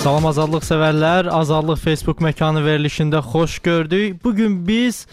Salam azadlıq sevərlər, Azadlıq Facebook məkanı verilişində xoş gördük. Bugün biz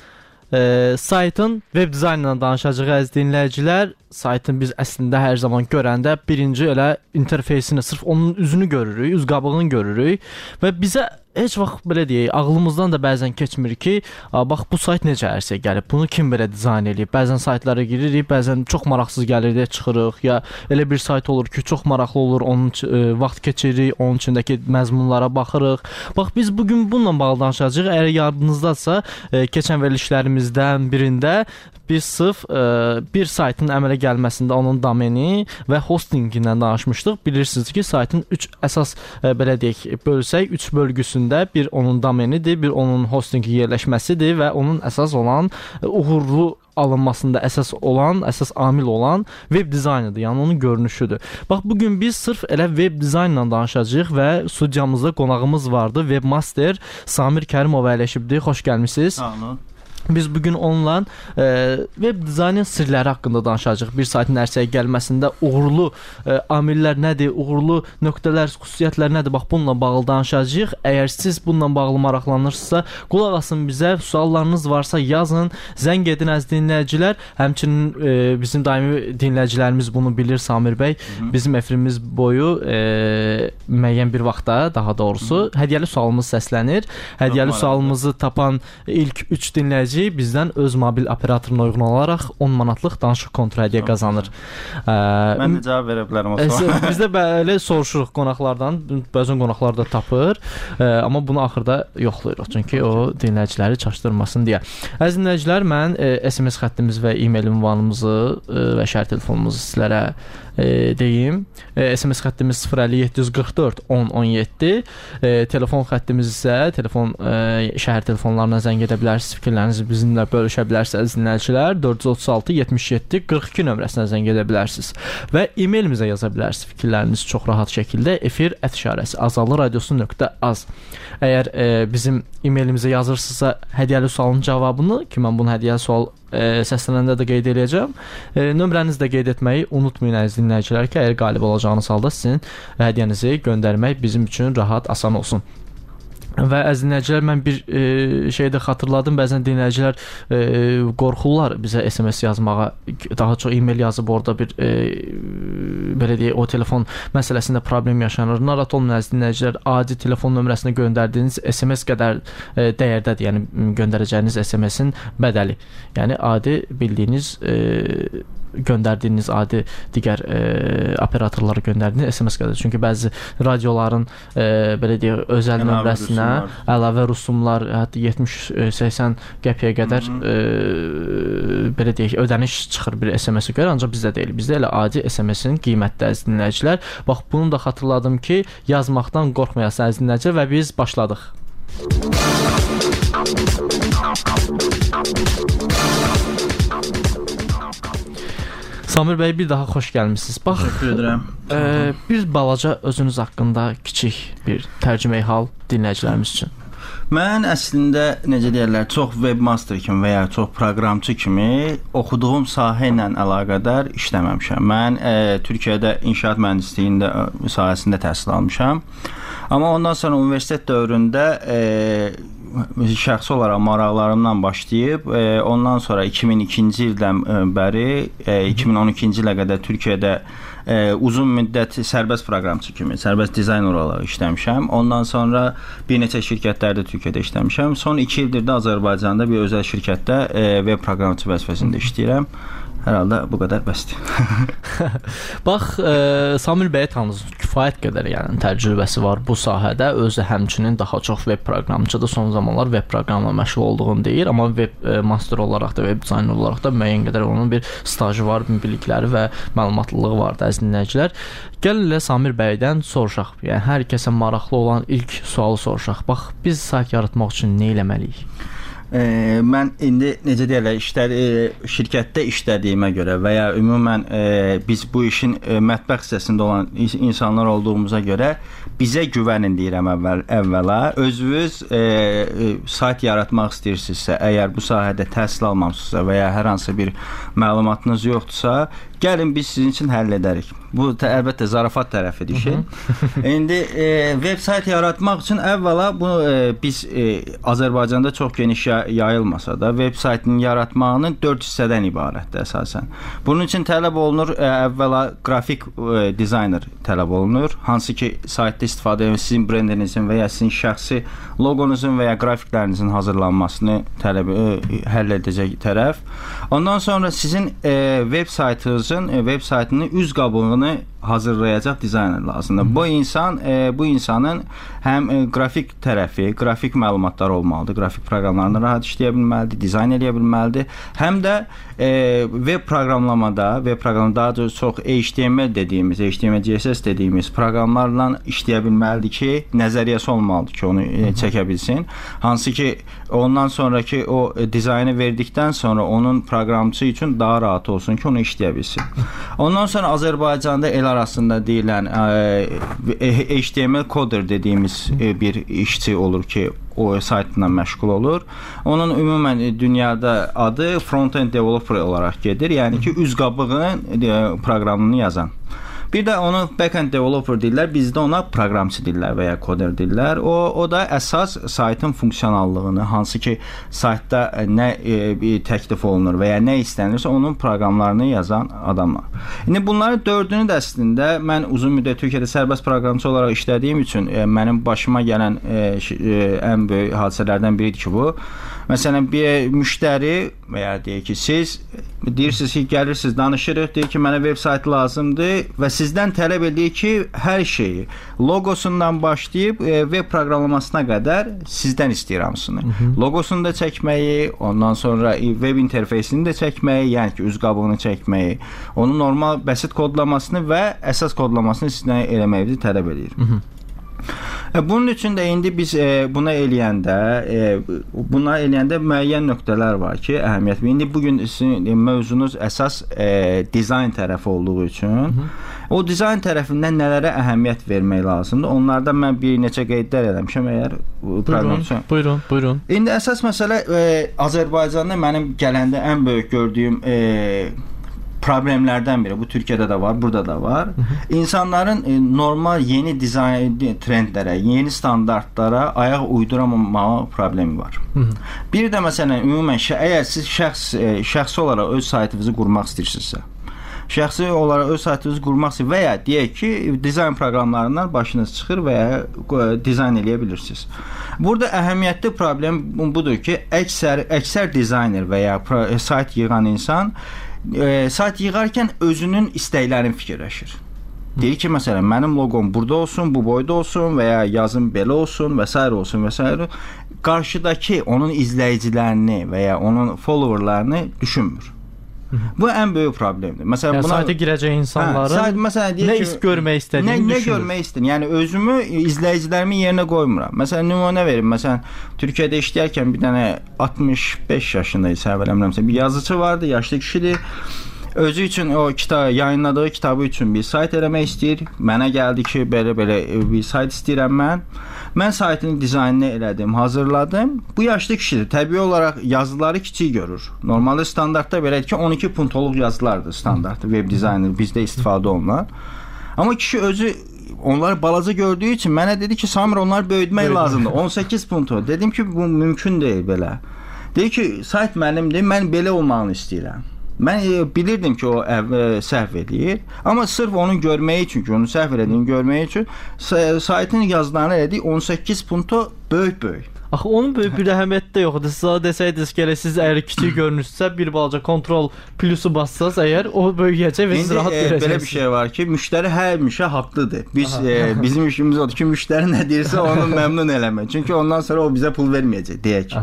saytın web dizaynından danışacağıq əziz dinləyicilər. Saytın biz əslində hər zaman görəndə birinci elə interfeysini, sırf onun üzünü görürük, üz qabığını görürük və bizə heç vaxt belə deyək, ağlımızdan da bəzən keçmir ki, bax bu sayt necə ərsə gəlib, bunu kim belə dizayn edib? Bəzən saytlara giririk, bəzən çox maraqsız gəlir deyə çıxırıq, ya elə bir sayt olur ki, çox maraqlı olur, onun vaxt keçiririk, onun içindəki məzmunlara baxırıq. Bax biz bugün bununla bağlı danışacağıq. Əgər yadınızdadsa, keçən verilişlərimizdən birində biz sırf bir saytın əmələ gəlməsində onun domeni və hostingindən danışmışdıq. Bilirsiniz ki, saytın 3 əsas belə deyək, bölsək, 3 bölgüsündə bir onun domenidir, bir onun hostingi yerləşməsidir və onun əsas olan uğurlu alınmasında əsas amil olan web dizaynıdır, yəni onun görünüşüdür. Bax bugün biz sırf elə web dizaynla danışacağıq və studiyamızda qonağımız vardı, webmaster Samir Kərimov əyləşibdir. Xoş gəlmisiniz. Sağ olun. Biz bugün onunla web dizaynın sirləri haqqında danışacağıq. Bir saytın ərsəyə gəlməsində uğurlu amillər nədir, uğurlu nöqtələr, xüsusiyyətlər nədir? Bax bununla bağlı danışacağıq. Əgər siz bununla bağlı maraqlanırsınızsa, qulaq asın bizə. Suallarınız varsa yazın, zəng edin əziz dinləyicilər. Həmçinin bizim daimi dinləyicilərimiz bunu bilir, Samir bəy. Bizim efirimiz boyu müəyyən bir vaxtda, daha doğrusu, hədiyyəli sualımız səslənir. Hədiyyəli sualımızı tapan ilk 3 dinləyici bizdən öz mobil operatoruna uyğun olaraq 10 manatlıq danışıq kontra hədiyyə qazanır. Mən də cavab verə bilərəm o suala. Biz də belə soruşuruq qonaqlardan, bəzən qonaqlar da tapır, amma bunu axırda yoxlayırıq, çünki o dinləyiciləri çaşdırmasın deyə. Əziz dinləyicilər, mən SMS xəttimiz və e-mail ünvanımızı və şəhər telefonumuzu sizlərə deyim. SMS xəttimiz 05744 1017, telefon xəttimiz isə şəhər telefonlarına zəng edə bilərsiniz, fikirlərinizi bizimlə bölüşə bilərsiniz dinləyicilər. 436 77 42 nömrəsinə zəng edə bilərsiniz və e-mailimizə yaza bilərsiniz fikirlərinizi çox rahat şəkildə efir@azadlıqradiosu.az. Əgər bizim e-mailimizə yazırsınızsa hədiyyəli sualın cavabını, ki mən bunu hədiyyəli sual səslənəndə də qeyd edəcəm. Nömrənizi də qeyd etməyi unutmayın əziz dinləyicilər ki, əgər qalib olacağınız halda sizin hədiyyənizi göndərmək bizim üçün rahat, asan olsun. Və əziz dinləyicilər, mən bir şey də xatırladım. Bəzən dinləyicilər qorxurlar bizə SMS yazmağa. Daha çox e-mail yazıb orada bir belə deyək, o telefon məsələsində problem yaşanır. Narahat olmayın əziz dinləyicilər, adi telefon nömrəsinə göndərdiyiniz SMS qədər dəyərdədir. Yəni göndərəcəyiniz SMS-in bədəli. Yəni adi bildiyiniz göndərdiyiniz adi digər operatorlara göndərdiyiniz SMS qədər. Çünki bəzi radioların belə deyək, özəl nömrəsinə əlavə rüsumlar, hətta 70-80 qəpiyə qədər belə deyək, ödəniş çıxır bir SMS-ə görə, ancaq bizdə deyil. Bizdə elə adi SMS-in qiymətli əziz dinləyicilər. Bax bunu da xatırladım ki, yazmaqdan qorxmayasınız əziz dinləyicilər və biz başladıq. Samir bəy, bir daha xoş gəlmisiniz. Bax, təşəkkür edirəm. Bir balaca özünüz haqqında kiçik bir tərcüməyi hal dinləyicilərimiz üçün. Mən əslində, necə deyirlər, çox webmaster kimi və ya çox proqramçı kimi oxuduğum sahə ilə əlaqədar işləməmişəm. Mən Türkiyədə inşaat mühəndisliyi sahəsində təhsil almışam. Amma ondan sonra universitet dövründə şəxsi olaraq maraqlarımdan başlayıb, ondan sonra 2002-ci ildən bəri 2012-ci ilə qədər Türkiyədə uzun müddət sərbəst proqramçı kimi, sərbəst dizayner olaraq işləmişəm. Ondan sonra bir neçə şirkətlərdə Türkiyədə işləmişəm. Son 2 ildir də Azərbaycanda bir özəl şirkətdə web proqramçı vəzifəsində işləyirəm. Hər halda bu qədər bəsdir. Bax, Samir bəyə tanısınız, kifayət qədər yəni təcrübəsi var bu sahədə. Özü həmçinin daha çox web proqramçıdır. Son zamanlar web proqramla məşğul olduğunu deyir, amma web master olaraq da, web dizayner olaraq da müəyyən qədər onun bir stajı var, bilikləri və məlumatlılığı var da əziz dinləyicilər. Gəlin elə Samir bəydən soruşaq. Yəni hər kəsə maraqlı olan ilk sualı soruşaq. Bax, biz sayt yaratmaq üçün nə etməliyik? Mən indi necə deyirlər, şirkətdə işlədiyimə görə və ya ümumən biz bu işin mətbəx hissəsində olan insanlar olduğumuza görə bizə güvənin deyirəm əvvəla. Özünüz sayt yaratmaq istəyirsinizsə, əgər bu sahədə təhsil almamısınızsa və ya hər hansı bir məlumatınız yoxdursa, Gəlin biz sizin üçün həll edərik. Bu əlbəttə zarafat tərəfidir işin. İndi veb sayt yaratmaq üçün əvvəla bunu biz Azərbaycanda çox geniş yayılmasa da veb saytının yaratmağının 4 hissədən ibarətdir əsasən. Bunun üçün tələb olunur əvvəla qrafik dizayner tələb olunur. Hansı ki saytda istifadə edən sizin brendinizin və ya sizin şəxsi loqonuzun və ya qrafiklərinizin hazırlanmasını həll edəcək tərəf. Ondan sonra sizin veb saytının üz qabığını hazırlayacaq dizayner lazımdır. Bu insanın həm qrafik tərəfi, qrafik məlumatlar olmalıdır, qrafik proqramlarını rahat işləyə bilməlidir, dizayn edə bilməlidir. Həm də veb proqramlamada daha çox HTML dediyimiz, HTML, CSS dediyimiz proqramlarla işləyə bilməlidir ki, nəzəriyyəsi olmalıdır ki, onu çəkə bilsin. Hansı ki, ondan sonraki o dizaynı verdikdən sonra onun proqramçı üçün daha rahat olsun ki, onu işləyə bilsin. Ondan sonra Azərbaycanda el arasında deyilən HTML coder dediyimiz bir işçi olur ki, o saytla məşğul olur. Onun ümumən dünyada adı front-end developer olaraq gedir. Yəni ki, üz qabığının proqramını yazan. Bir də onu back-end developer deyirlər, bizdə ona proqramçı deyirlər və ya koder deyirlər. O da əsas saytın funksionallığını, hansı ki saytda nə təklif olunur və ya nə istənirsə onun proqramlarını yazan adamlar. İndi bunların dördünü də əslində mən uzun müddət Türkiyədə sərbəst proqramçı olaraq işlədiyim üçün mənim başıma gələn ən böyük hadisələrdən biridir ki, bu. Məsələn, bir müştəri və ya deyək ki, siz deyirsiniz ki, gəlirsiniz, danışırıq, deyir ki, mənə veb sayt lazımdır və sizdən tələb edir ki, hər şeyi logosundan başlayıb veb proqramlamasına qədər sizdən istəyir hamısını. Logosunu da çəkməyi, ondan sonra veb interfeysini də çəkməyi, yəni ki, üz qabığını çəkməyi, onun normal bəsit kodlamasını və əsas kodlamasını sizdən eləməyinizi tələb edir. Bunun üçün də indi biz buna eləyəndə müəyyən nöqtələr var ki, əhəmiyyətli. İndi bugün sizin mövzunuz əsas dizayn tərəfi olduğu üçün o dizayn tərəfindən nələrə əhəmiyyət vermək lazımdır? Onlardan mən bir neçə qeydlər eləmişəm əgər proqram üçün. Buyurun. İndi əsas məsələ Azərbaycanda mənim gələndə ən böyük gördüyüm problemlərdən biri. Bu Türkiyədə də var, burada da var. İnsanların normal yeni dizayn trendlərə, yeni standartlara ayaq uyduramamağı problemi var. Bir də məsələn ümumən əgər siz şəxsi olaraq öz saytınızı qurmaq istəyirsinizsə, və ya deyək ki, dizayn proqramlarından başınız çıxır və ya dizayn eləyə bilirsiniz. Burada əhəmiyyətli problem budur ki, əksər dizayner və ya sayt yığan insan sayt yığarkən özünün istəklərini fikirləşir. Deyir ki, məsələn, mənim loqom burada olsun, bu boyda olsun və ya yazım belə olsun və s. olsun və s. Qarşıdakı onun izləyicilərini və ya onun followerlarını düşünmür. Bu ən böyük problemdir. Məsələn, yəni, sayta girəcək insanların nə görmək istədiyini düşünür. Nə görmək istəyir? Yəni, özümü, izləyicilərimin yerinə qoymuram. Məsələn, nümunə verim. Məsələn, Türkiyədə işləyərkən bir dənə 65 yaşında isə, bir yazıcı vardı, yaşlı kişidir. Özü üçün o yayınladığı kitabı üçün bir sayt eləmək istəyir. Mənə gəldi ki, belə bir sayt istəyirəm mən. Mən saytın dizaynını elədim, hazırladım. Bu yaşlı kişidir. Təbii olaraq yazıları kiçik görür. Normalde standartda belədir ki, 12 puntoluq yazılardır standart web dizayner bizdə istifadə olunan. Amma kişi özü onları balaca gördüyü için mənə dedi ki, Samir onları böyütmək lazımdır. 18 puntu. Dedim ki, bu mümkün deyil belə. Dedi ki, sayt mənimdir, mən belə olmağını istəyirəm. Mən bilirdim ki, o səhv edir. Amma sırf onu görməyi üçün, onun səhv edildiyini görməyi üçün saytın yazılarını elədik 18 punto böyük. Axı onun böyük bir əhəmiyyəti də yoxdur. Siz desəydiniz ki, siz əgər kiçik görünürsünüzsə, bir balaca kontrol plusu bassanız, əgər o böyüyəcək və siz rahat görəcəksiniz. Belə bir şey var ki, müştəri həmişə haqlıdır. Bizim işimiz odur ki, müştəri nə deyirsə onu məmnun eləmək. Çünki ondan sonra o bizə pul verməyəcək, deyək.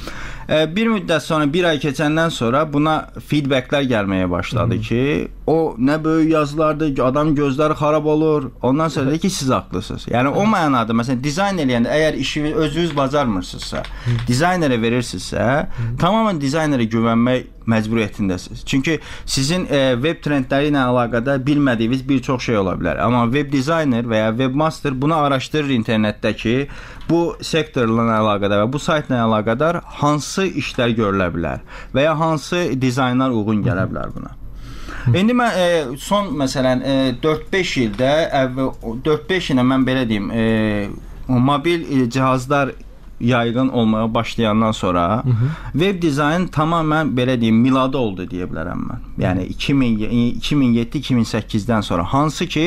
Bir müddət sonra, bir ay keçəndən sonra buna feedbacklər gəlməyə başladı ki, o nə böyük yazılardır, adam gözləri xarab olur. Ondan sonra dedi ki, siz haqlısınız. Yəni o mənada, məsələn, dizayn eləyəndə əgər işi özünüz bacarmırsınızsa, dizaynerə verirsinizsə, tamamilə dizaynerə güvənmək məcburiyyətindəsiniz. Çünki sizin web trendləri ilə əlaqədar bilmədiyiniz bir çox şey ola bilər. Amma web dizayner və ya webmaster bunu araşdırır internetdə ki, bu sektorla əlaqədar və bu saytla əlaqədar hansı işlər görülə bilər və ya hansı dizaynlar uyğun gələ bilər buna. İndi mən son məsələn 4-5 ildə 4-5 ilə mən belə deyim, mobil cihazlar yaygın olmaya başlayandan sonra web dizayn tamamen belə deyim miladı oldu deyə bilərəm mən. Yəni 2007-2008-dən sonra hansı ki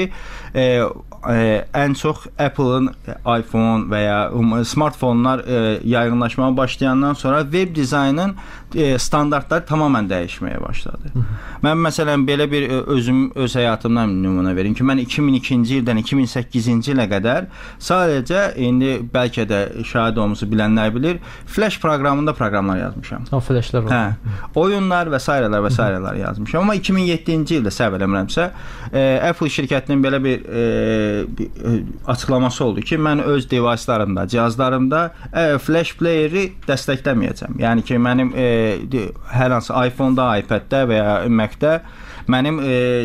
ən çox Apple-ın iPhone və ya smartfonlar yaygınlaşmaya başlayandan sonra web dizaynın standartları tamamen dəyişməyə başladı. Mən məsələn belə bir öz həyatımdan nümunə verim ki, mən 2002-ci ildən 2008-ci ilə qədər sadəcə indi bəlkə də şahid olmusu bilənlər bilir, Flash proqramında proqramlar yazmışam. O flashlar var. Hə, oyunlar və s. yazmışam. Amma 2007-ci ildə səhv eləmirəmsə, Apple şirkətinin belə bir açıqlaması oldu ki, mən öz device'larımda, cihazlarımda Flash player'i dəstəkləməyəcəm. Yəni ki, mənim hər hansı iPhone-da, iPad-də və ya Mac-də mənim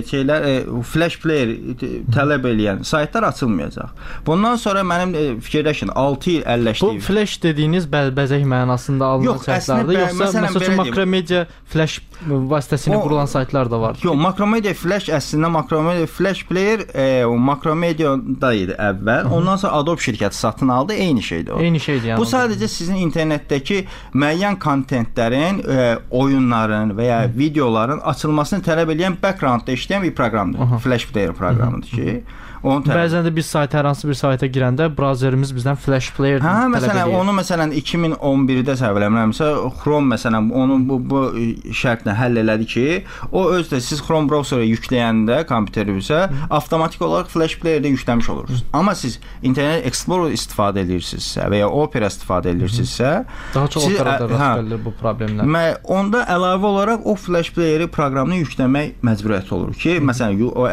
Flash player tələb eləyən saytlar açılmayacaq. Bundan sonra mənim fikirləşin 6 il əlləşdiyim. Bu Flash dediyiniz bəlbəzək mənasında alınan saytlardır, yoxsa məsələn Makromedia Flash vasitəsilə qurulan saytlar da var? Yox, Makromedia Flash əslində Makromedia Flash player Makromedia'da idi əvvəl. Ondan sonra Adobe şirkəti satın aldı, eyni şeydir o. Eyni şeydir yəni. Bu sadəcə sizin internetdəki müəyyən kontentlərin, oyunların və ya videoların açılmasını tələb edən backgroundda işləyən bir proqramdır. Flash player proqramıdır ki, bəzən də biz sayta, hər hansı bir sayta girəndə brauzerimiz bizdən Flash player tələb edir. Məsələn, onu məsələn 2011-də səhv eləmirəmsə, Chrome məsələn onu bu şərtlə həll elədi ki, o özdə siz Chrome browserə yükləyəndə kompüterinizə avtomatik olaraq Flash player-də yükləmiş olursunuz. Amma siz Internet Explorer istifadə edirsinizsə və ya Opera istifadə edirsinizsə, daha çox Operada rast gəlir bu problemlər. Onda əlavə olaraq o Flash player proqramını yükləmək məcburiyyəti olur ki, məsələn o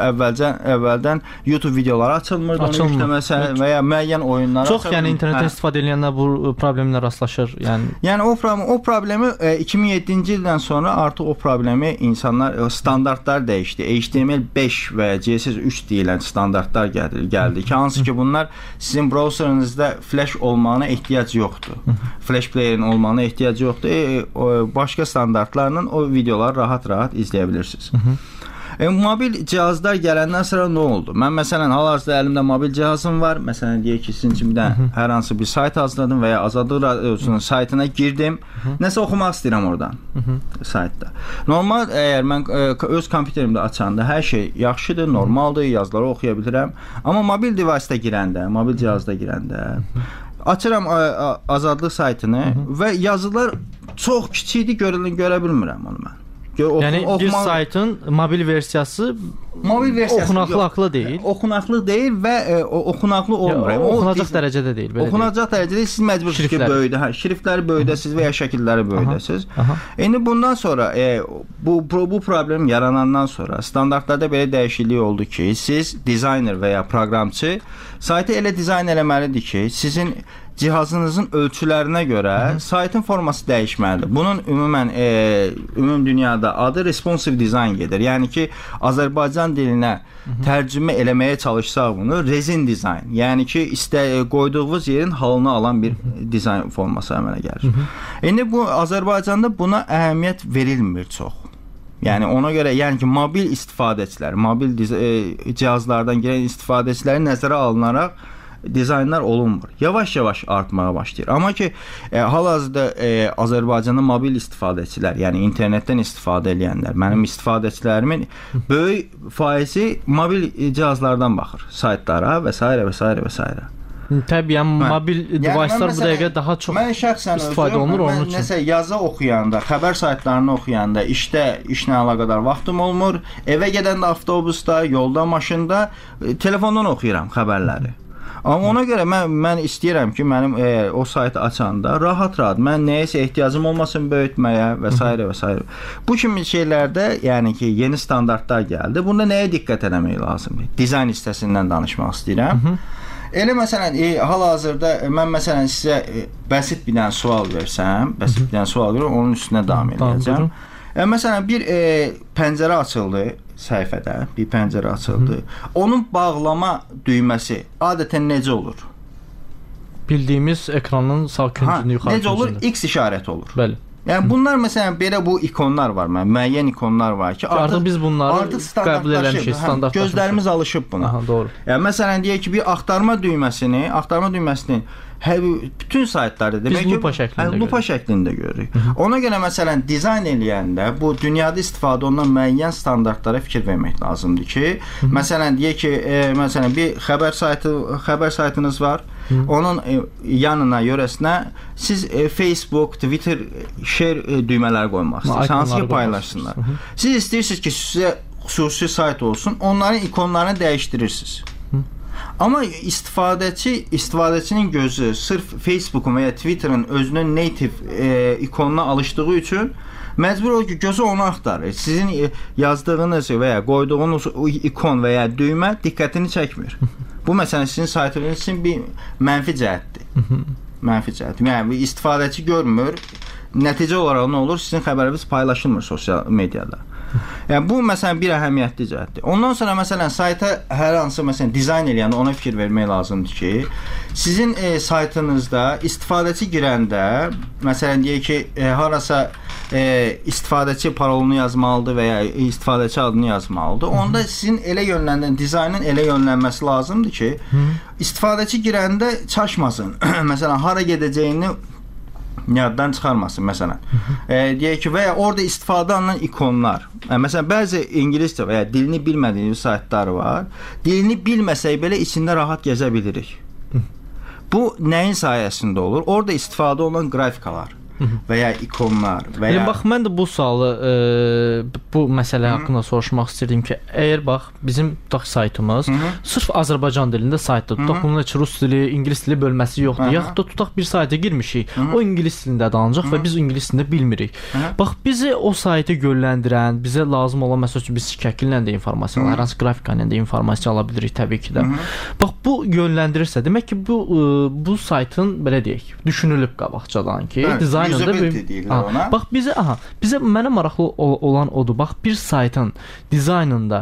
əvvəldən YouTube videoları açılmır, onu yükləməsə və ya müəyyən oyunlar çox, yəni internetdən istifadə edənlər bu problemlə rastlaşır. Yəni o problemi 2007-ci ildən sonra artıq o problemi insanlar standartlar dəyişdi. HTML5 və CSS3 deyilən standartlar gəldi ki, hansı ki bunlar sizin browserinizdə Flash olmağına ehtiyac yoxdur. Flash playerin olmağına ehtiyac yoxdur. Başqa standartlarla o videoları rahat-rahat izləyə bilirsiniz. Mobil cihazlar gələndən sonra nə oldu? Mən məsələn hal-hazırda əlimdə mobil cihazım var. Məsələn deyək ki, sizin üçün hər hansı bir sayt hazırladım və ya Azadlıq Radiosunun saytına girdim. Nəsə oxumaq istəyirəm oradan saytda. Normal əgər mən öz kompüterimdə açanda hər şey yaxşıdır, normaldır, yazıları oxuya bilirəm. Amma mobil device-da girəndə, mobil cihazda girəndə açıram Azadlıq saytını və yazılar çox kiçikdir, görə bilmirəm onu mən. Yəni bir saytın mobil versiyası oxunaqlı deyil. Oxunaqlı deyil və oxunaqlı olmur. Oxunacaq dərəcədə deyil. Oxunacaq dərəcədə siz məcbursunuz ki, böyüdə, şriftləri böyüdəsiniz və ya şəkilləri böyüdəsiz. İndi bundan sonra bu problem yaranandan sonra standartlarda belə dəyişiklik oldu ki, siz dizayner və ya proqramçı saytı elə dizayn eləməlidir ki, sizin cihazınızın ölçülərinə görə saytın forması dəyişməlidir. Bunun ümum dünyada adı responsive design gedir. Yəni ki, Azərbaycan dilinə tərcümə eləməyə çalışsaq bunu resin dizayn. Yəni ki, qoyduğunuz yerin halını alan bir dizayn forması əmələ gəlir. İndi bu Azərbaycanda buna əhəmiyyət verilmir çox. Yəni ona görə, yəni ki, mobil istifadəçilər, mobil cihazlardan gələn istifadəçiləri nəzərə alınaraq dizaynlar olunmur. Yavaş-yavaş artmağa başlayır. Amma ki, hal-hazırda Azərbaycanda mobil istifadəçilər, yəni internetdən istifadə edənlər, mənim istifadəçilərimin böyük faizi mobil cihazlardan baxır, saytlara və s. və s. və s. Təbii, mobil device'lar bu dəqiqə daha çox istifadə olunur onun üçün. Nəsə yazı oxuyanda, xəbər saytlarını oxuyanda, işlə əlaqədar vaxtım olmur. Evə gedəndə avtobusda, yolda, maşında telefondan oxuyuram xəbərləri. Amma ona görə mən istəyirəm ki, mənim o saytı açanda rahat-rahat mən nəyəsə ehtiyacım olmasın böyütməyə və s. və s. Bu kimi şeylərdə, yəni ki, yeni standartlar gəldi. Bunda nəyə diqqət etmək lazımdır? Dizayn hissəsindən danışmaq istəyirəm. Elə məsələn, hal-hazırda mən məsələn sizə bəsit bir dənə sual versəm, onun üstünə davam edəcəm. Məsələn, bir pəncərə açıldı səhifədə, bir pəncərə açıldı. Onun bağlama düyməsi adətən necə olur? Bildiyimiz ekranın sağ küncünü yuxarı necə olur? X işarəti olur. Bəli. Yəni bunlar məsələn belə bu ikonlar var, müəyyən ikonlar var ki, artıq biz bunları qəbul eləmişik, standartlaşmışıq. Gözlərimiz alışıb buna. Aha, doğru. Yəni məsələn deyək ki, bir axtarma düyməsini bütün saytlarda demək ki, lupa şəklində görürük. Ona görə məsələn dizayn eləyəndə bu dünyada istifadə olunan müəyyən standartlara fikir vermək lazımdır ki, məsələn deyək ki, məsələn bir xəbər saytınız var. Onun yanına, yörəsinə siz Facebook, Twitter, share düymələri qoymaq istəyirsiniz. Hansı ki paylaşsınlar. Siz istəyirsiniz ki, sizə xüsusi sayt olsun, onların ikonlarını dəyişdirirsiniz. Amma istifadəçinin gözü sırf Facebook'un və ya Twitter'ın özünün native ikonuna alışdığı üçün məcbur olur ki, gözü onu axtarır. Sizin yazdığınız və ya qoyduğunuz ikon və ya düymə diqqətini çəkmir. Bu məsələn sizin saytınız üçün bir mənfi cəhətdir. Mənfi cəhət. Yəni istifadəçi görmür. Nəticə olaraq nə olur? Sizin xəbəriniz paylaşılmır sosial mediada. Yəni bu məsələn bir əhəmiyyətli cəhətdir. Ondan sonra məsələn sayta hər hansı məsələn dizayn eləyəndə ona fikir vermək lazımdır ki, sizin saytınızda istifadəçi girəndə məsələn deyək ki, harasa istifadəçi parolunu yazmalıdır və ya istifadəçi adını yazmalıdır. Onda sizin elə yönləndirən dizaynın elə yönlənməsi lazımdır ki, istifadəçi girəndə çaşmasın. Məsələn hara gedəcəyini yaddan çıxarmasın məsələn. Deyək ki, və ya orada istifadə olunan ikonlar. Məsələn, bəzi ingiliscə və ya dilini bilmədiyiniz saytlar var. Dilini bilməsək belə içində rahat gəzə bilirik. Bu nəyin sayəsində olur? Orada istifadə olunan qrafikalar və ya ikonlar və ya... Bax, mən də bu sualı, bu məsələ haqqında soruşmaq istəyirdim ki, əgər bax, bizim tutaq saytımız sırf Azərbaycan dilində saytdır. Tutaq bunun heç rus dili, ingilis dili bölməsi yoxdur. Yaxud da tutaq bir sayta girmişik, o ingilis dilində danacaq və biz ingilis dilində bilmirik. Bax, bizi o saytı yönləndirən, bizə lazım olan, məsəl üçün, biz şəkillə də informasiya, hər hansı qrafika ilə də informasiya ala bilirik təbii ki də. Bax, bu yönləndirirsə, demək ki, bu saytın, belə deyək, düşünülüb qabaqcadan ki, dizayn bax bizə mənə maraqlı olan odur. Bax bir saytın dizaynında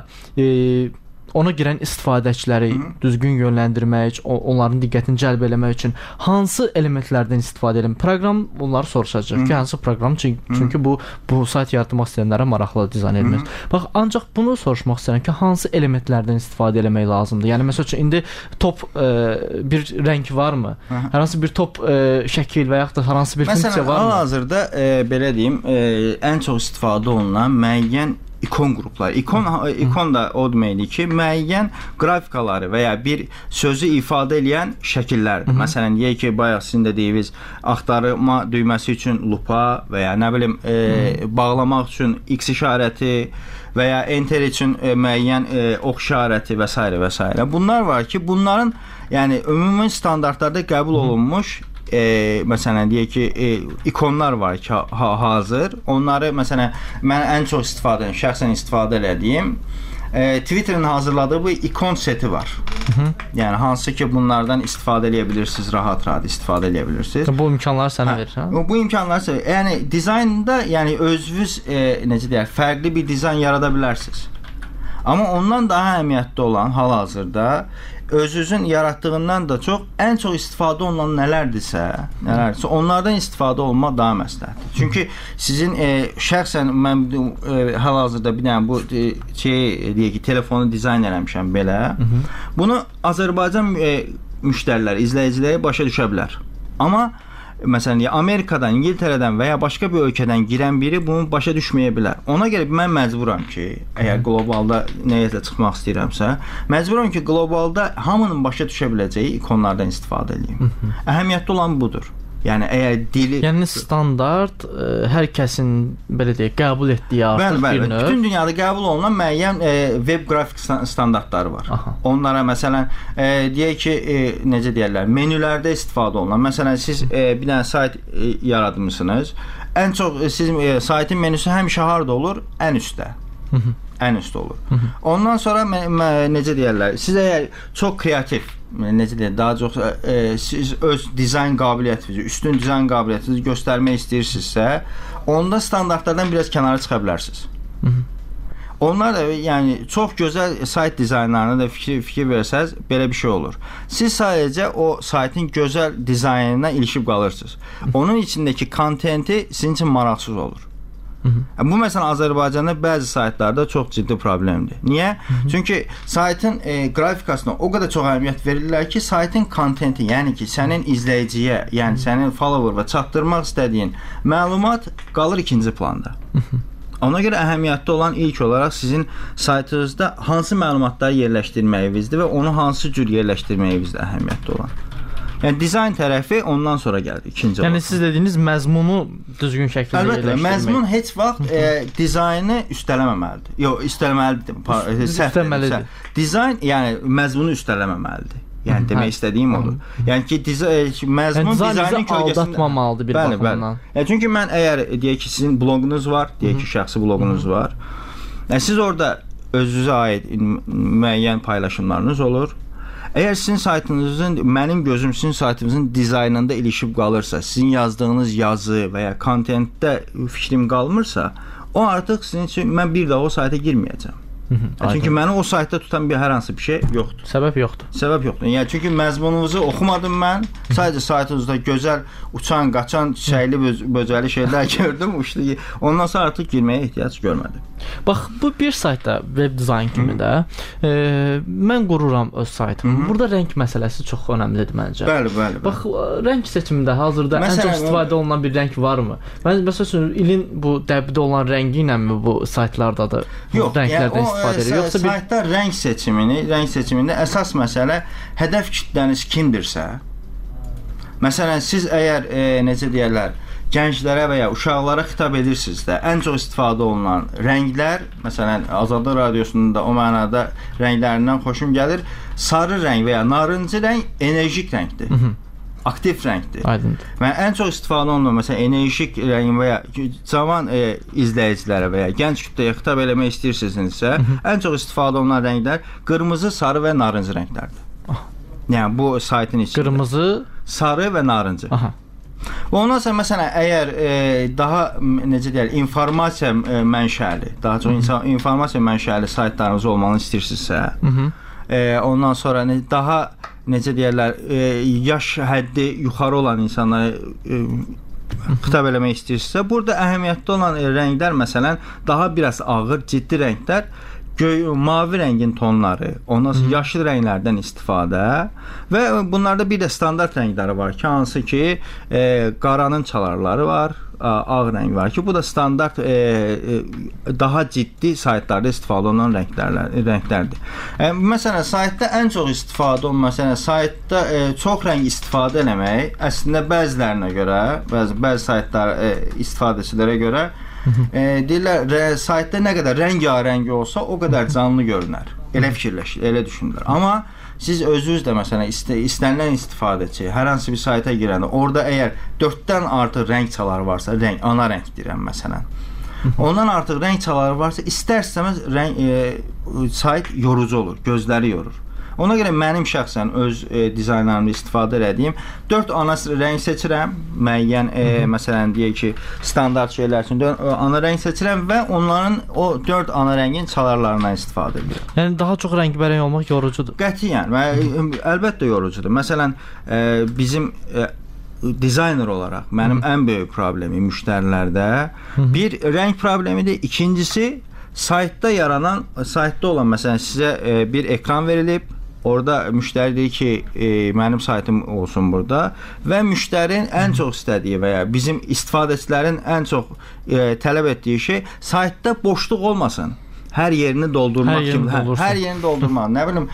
ona girən istifadəçiləri düzgün yönləndirmək, onların diqqətini cəlb eləmək üçün hansı elementlərdən istifadə edelim? Proqram onları soruşacaq ki, hansı proqram? Çünki bu sayt yaratmaq istəyənlərə maraqlı dizayn edilmir. Bax, ancaq bunu soruşmaq istəyirəm ki, hansı elementlərdən istifadə eləmək lazımdır? Yəni məsəl üçün indi top bir rəng varmı? Hər hansı bir top şəkil və yaxud da hər hansı bir funksiya varmı? Məsələn, hal-hazırda belə deyim, ən çox istifadə olunan müəyyən ikon qrupları. İkon da o deməkdir ki, müəyyən qrafikaları və ya bir sözü ifadə edən şəkillərdir. Məsələn, deyək ki, bayaq sizin də deyiniz, axtarma düyməsi üçün lupa və ya nə bilim bağlamaq üçün X işarəti və ya enter üçün müəyyən ox işarəti və s. və s. Bunlar var ki, bunların yəni ümumi standartlarda qəbul olunmuş məsələn deyək ki, ikonlar var ki, hazır. Onları məsələn mən ən çox şəxsən istifadə elədiyim Twitter'ın hazırladığı bu ikon seti var. Yəni hansı ki bunlardan istifadə edə bilirsiniz, rahat istifadə edə bilirsiniz. Bu imkanları sənə verir, hə? Bu imkanları yəni dizaynda yəni özünüz necə deyək, fərqli bir dizayn yarada bilərsiniz. Amma ondan daha əhəmiyyətli olan hal-hazırda özünüzün yaratdığından da çox ən çox istifadə olunan nələrdirsə, onlardan istifadə olmaq daha məsləhətdir. Çünki sizin şəxsən mən hal-hazırda bir dənə bu deyək ki, telefonu dizayn eləmişəm belə. Bunu Azərbaycan müştərilər, izləyiciləri başa düşə bilər. Amma məsələn, Amerikadan, İngiltərədən və ya başqa bir ölkədən girən biri bunu başa düşməyə bilər. Ona görə mən məcburam ki, əgər qlobalda nəyisə çıxmaq istəyirəmsə, məcburam ki, qlobalda hamının başa düşə biləcəyi ikonlardan istifadə edeyim. Əhəmiyyətli olan budur. Yəni əgər dili... Yəni standart hər kəsin belə deyək, qəbul etdiyi artıq bir növ. Bütün dünyada qəbul olunan müəyyən web qrafik standartları var. Onlara məsələn deyək ki, necə deyirlər, menülərdə istifadə olunan. Məsələn siz bir dənə sayt yaratmışsınız. Ən çox sizin saytın menüsü həmişə harda olur? Ən üstdə. Ən üstdə olur. Ondan sonra necə deyirlər, siz əgər çox kreativ, necə deyirlər, daha çox siz öz dizayn qabiliyyətinizi, üstün dizayn qabiliyyətinizi göstərmək istəyirsinizsə, onda standartlardan biraz kənara çıxa bilərsiniz. Onlar da yəni çox gözəl sayt dizaynlarına da fikir versəz belə bir şey olur. Siz sadəcə o saytın gözəl dizaynına ilişib qalırsınız. Onun içindəki kontenti sizin üçün maraqsız olur. Bu məsələn Azərbaycanda bəzi saytlarda çox ciddi problemdir. Niyə? Çünki saytın qrafikasına o qədər çox əhəmiyyət verirlər ki, saytın kontenti, yəni ki, sənin izləyiciyə, yəni sənin follower'a çatdırmaq istədiyin məlumat qalır ikinci planda. Ona görə əhəmiyyətli olan ilk olaraq sizin saytınızda hansı məlumatları yerləşdirməyinizdir və onu hansı cür yerləşdirməyinizdir əhəmiyyətli olan. Yəni dizayn tərəfi ondan sonra gəlir ikinci olaraq. Yəni siz dediyiniz məzmunu düzgün şəkildə yerləşdirmək. Əlbəttə, məzmun heç vaxt dizaynı üstələməməlidir. Yox, üstələməlidir. Dizayn yəni məzmunu üstələməməlidir. Yəni demək istədiyim odur. Yəni ki, məzmun dizaynın kölgəsində aldatmamalıdır bir baxımdan. Yəni çünki mən əgər deyək ki, sizin bloqunuz var, deyək ki, şəxsi bloqunuz var. Yəni siz orada özünüzə aid müəyyən paylaşımlarınız olur. Əgər sizin saytınızın, mənim gözüm sizin saytınızın dizaynında ilişib qalırsa, sizin yazdığınız yazı və ya kontentdə fikrim qalmırsa, o artıq sizin üçün mən bir daha o sayta girməyəcəm. Çünki məni o saytda tutan hər hansı bir şey yoxdur. Səbəb yoxdur. Səbəb yoxdur. Yəni çünki məzmununuzu oxumadım mən. Sadəcə saytınızda gözəl uçan, qaçan, çiçəkli, böcəli şeylər gördüm, uçdu. Ondan sonra artıq girməyə ehtiyac görmədim. Bax, bu bir saytda web dizayn kimi də mən qururam öz saytımı. Burada rəng məsələsi çox önəmlidir məncə. Bəli. Bax, rəng seçimində hazırda ən çox istifadə olunan bir rəng varmı? Məsələn, ilin bu dəbdə olan rəngi ilənmi bu saytlardadır? Yox, rənglərdən istifadə edir. Yoxsa saytda rəng seçimində əsas məsələ hədəf kütləniz kimdirsə. Məsələn, siz əgər necə deyirlər, gənclərə və ya uşaqlara xitab edirsinizsə, ən çox istifadə olunan rənglər, məsələn, Azadlıq Radiosunda o mənada rənglərindən xoşum gəlir. Sarı rəng və ya narıncı rəng enerjik rəngdir. Aktiv rəngdir. Aydındır. Və ən çox istifadə olunan, məsələn, enerjik rəng və ya cavan izləyicilərə və ya gənc kütləyə xitab eləmək istəyirsinizsə, ən çox istifadə olunan rənglər qırmızı, sarı və narıncı rənglərdir. Yəni bu saytın içində. Qırmızı, sarı və narıncı. Ondan sonra məsələn əgər daha necə deyək, informasiya mənşəli, daha çox informasiya mənşəli saytlarınız olmalı istəyirsinizsə, ondan sonra daha necə deyirlər, yaş həddi yuxarı olan insanlara xitab eləmək istəyirsinizsə, burada əhəmiyyətli olan rənglər məsələn daha biraz ağır, ciddi rənglər, mavi rəngin tonları, ondan sonra yaşıl rənglərdən istifadə və bunlarda bir də standart rəngləri var ki, hansı ki qaranın çalarları var, ağ rəng var ki, bu da standart daha ciddi saytlarda istifadə olunan rənglərdir. Məsələn, saytda ən çox istifadə olunan, məsələn, saytda çox rəng istifadə eləmək əslində bəzilərinə görə, bəzi saytlar istifadəçilərə görə deyirlər, saytda nə qədər rəngarəng olsa, o qədər canlı görünər. Elə fikirləşir, elə düşünürlər. Amma siz özünüz də məsələn istənilən istifadəçi hər hansı bir sayta girəndə, orada əgər 4-dən artıq rəng çaları varsa, ana rəng deyirəm məsələn. Ondan artıq rəng çaları varsa, istər-istəməz sayt yorucu olur, gözləri yorur. Ona görə mənim şəxsən öz dizaynlarımda istifadə etdiyim 4 ana rəng seçirəm. Müəyyən məsələn deyək ki, standart şeylər üçün ana rəng seçirəm və onların o 4 ana rəngin çalarlarından istifadə edirəm. Yəni daha çox rəngbərəng olmaq yorucudur. Qətiyyən, əlbəttə yorucudur. Məsələn, bizim dizayner olaraq mənim ən böyük problemim müştərilərdə bir rəng problemidir. İkincisi saytda olan məsələn sizə bir ekran verilib. Orada müştəri deyir ki, mənim saytım olsun burada və müştərinin ən çox istədiyi və ya bizim istifadəçilərin ən çox tələb etdiyi şey saytda boşluq olmasın. Hər yerini doldurmaq kimi. Hər yerini doldurmaq. Nə bilim,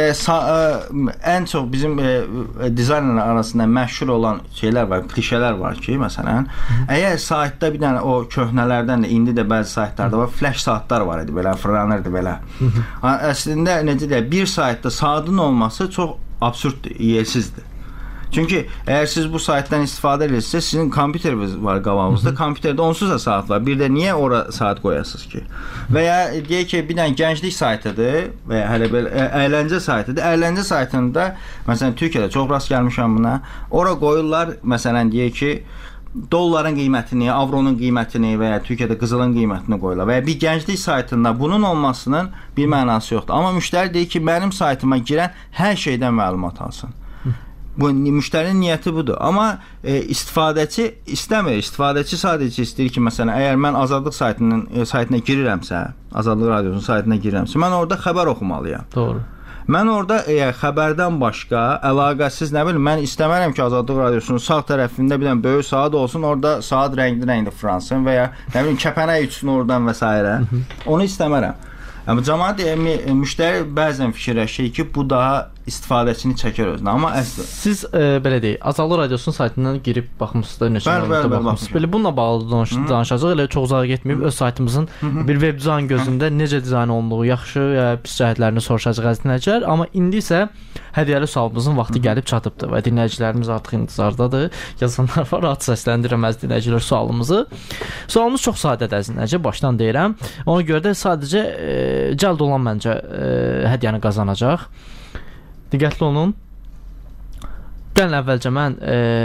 ən çox bizim dizaynerlər arasında məşhur olan şeylər var, klişələr var ki, məsələn, əgər saytda bir dənə o köhnələrdən də indi də bəzi saytlarda var, flash saatlar var idi, belə fırlanırdı belə. Əslində necə deyək, bir saytda saatın olması çox absurddur, yersizdir. Çünki əgər siz bu saytdan istifadə edirsinizsə, sizin kompüteriniz var qabağınızda, kompüterdə onsuz da saat var. Bir də niyə ora saat qoyasınız ki? Və ya deyək ki, bir dənə gənclik saytıdır və ya hələ belə əyləncə saytıdır. Əyləncə saytında, məsələn, Türkiyədə çox rast gəlmişəm buna. Ora qoyurlar, məsələn, deyək ki, dolların qiymətini, avronun qiymətini və ya Türkiyədə qızılın qiymətini qoyurlar və ya bir gənclik saytında bunun olmasının bir mənası yoxdur. Amma müştəri deyir ki, mənim saytıma girən hər şeydən məlumat alsın. Bu müştərinin niyyəti budur. Amma istifadəçi istəmir. İstifadəçi sadəcə istəyir ki, məsələn, əgər mən Azadlıq saytına girirəmsə, Azadlıq Radiosunun saytına girirəmsə, mən orada xəbər oxumalıyam. Doğru. Mən orada xəbərdən başqa əlaqəsiz nə bilim, mən istəmərəm ki, Azadlıq Radiosunun sağ tərəfində bir dənə böyük saat olsun, orada saat rəngli fransın və ya nə bilim kəpənək uçsun oradan və s. Onu istəmərəm. Amma cəmaət müştəri bəzən fikirləşir ki, bu daha istifadəçini çəkər özünə. Amma əslində siz belə deyək, Azadlıq Radiosunun saytından girib baxmısınız, neçə məlumatlara baxmısınız. Belə bununla bağlı danışacağıq. Elə çox uzağa getməyib öz saytımızın bir web dizayn gözündə necə dizayn olunduğu, yaxşı ya pis cəhətlərini soruşacağıq əziz dinləyicilər. Amma indi isə hədiyyəli sualımızın vaxtı gəlib çatıbdır və dinləyicilərimiz artıq intizardadır. Yazanlar var, rahat səsləndirəm əziz dinləyicilər sualımızı. Sualımız çox sadədir əziz dinləyicilər, başdan deyirəm. Ona görə də sadəcə cəld olan məncə hədiyyəni qazanacaq. Diqqətli olun. Gəlin əvvəlcə mən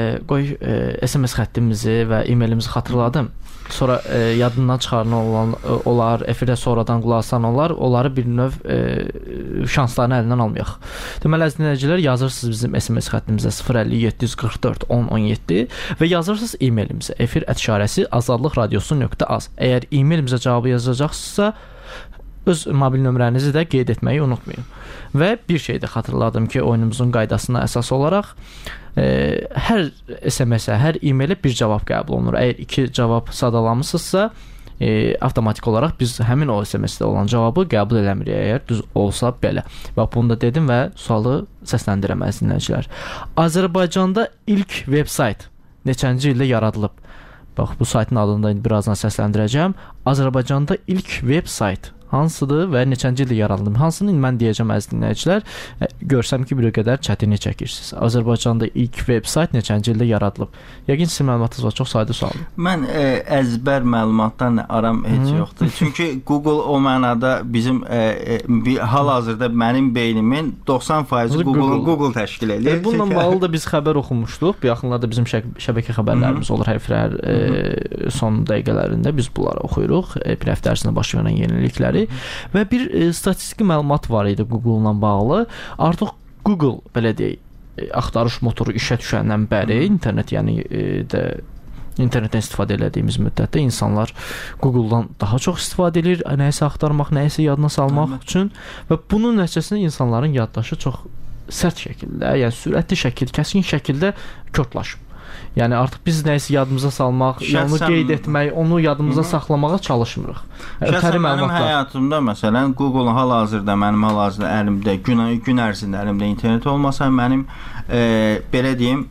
SMS xəttimizi və e-mailimizi xatırladım. Sonra yadından çıxaran olar, efirdə sonradan qulaq asan olar, onları bir növ şanslarını əlindən almayaq. Deməli, əziz dinləyicilər, yazırsınız bizim SMS xəttimizə 050 744 1017 və yazırsınız e-mailimizə efir@azadlıqradiosu.az. Əgər e-mailimizə cavabı yazacaqsınızsa, öz mobil nömrənizi də qeyd etməyi unutmayın. Və bir şey də xatırladım ki, oyunumuzun qaydasına əsas olaraq hər SMS-ə, hər e-mailə bir cavab qəbul olunur. Əgər 2 cavab sadalamısınızsa, avtomatik olaraq biz həmin o SMS-də olan cavabı qəbul eləmirik, əgər düz olsa belə. Bax, bunu da dedim və sualı səsləndirəm əziz dinləyicilər. Azərbaycanda ilk veb-sayt neçənci ildə yaradılıb? Bax, bu saytın adını da birazdan səsləndirəcəm. Azərbaycanda ilk veb-sayt hansıdır və neçənci ildə yaradılıb? Hansını mən deyəcəm əziz dinləyicilər. Görsəm ki, bir qədər çətinlik çəkirsiniz. Azərbaycanda ilk veb-sayt neçənci ildə yaradılıb? Yəqin sizin məlumatınız var, çox sadə sualdır. Mən əzbər məlumatlarla aram heç yoxdur. Çünki Google o mənada bizim hal-hazırda mənim beynimin 90% Google təşkil edir. Bununla bağlı da biz xəbər oxumuşduq. Bu yaxınlarda bizim şəbəkə xəbərlərimiz olur hər son dəqiqələrində biz bunları oxuyuruq. Bir həftə ərzində baş verən yenilikləri və bir statistiki məlumat var idi Google-la bağlı. Artıq Google belə deyək, axtarış motoru işə düşəndən bəri internet, yəni internetdən istifadə etdiyimiz müddətdə insanlar Google-dan daha çox istifadə edir, nəyisə axtarmaq, nəyisə yadına salmaq üçün və bunun nəticəsində insanların yaddaşı çox sərt şəkildə, yəni sürətli şəkildə, kəskin şəkildə körtlaşıb. Yəni artıq biz nəyisə yadımıza salmaq, onu qeyd etmək, onu yadımıza saxlamağa çalışmırıq. Şəxsən mənim həyatımda məsələn Google hal-hazırda mənim əlimdə gün ərzində əlimdə internet olmasa mənim belə deyim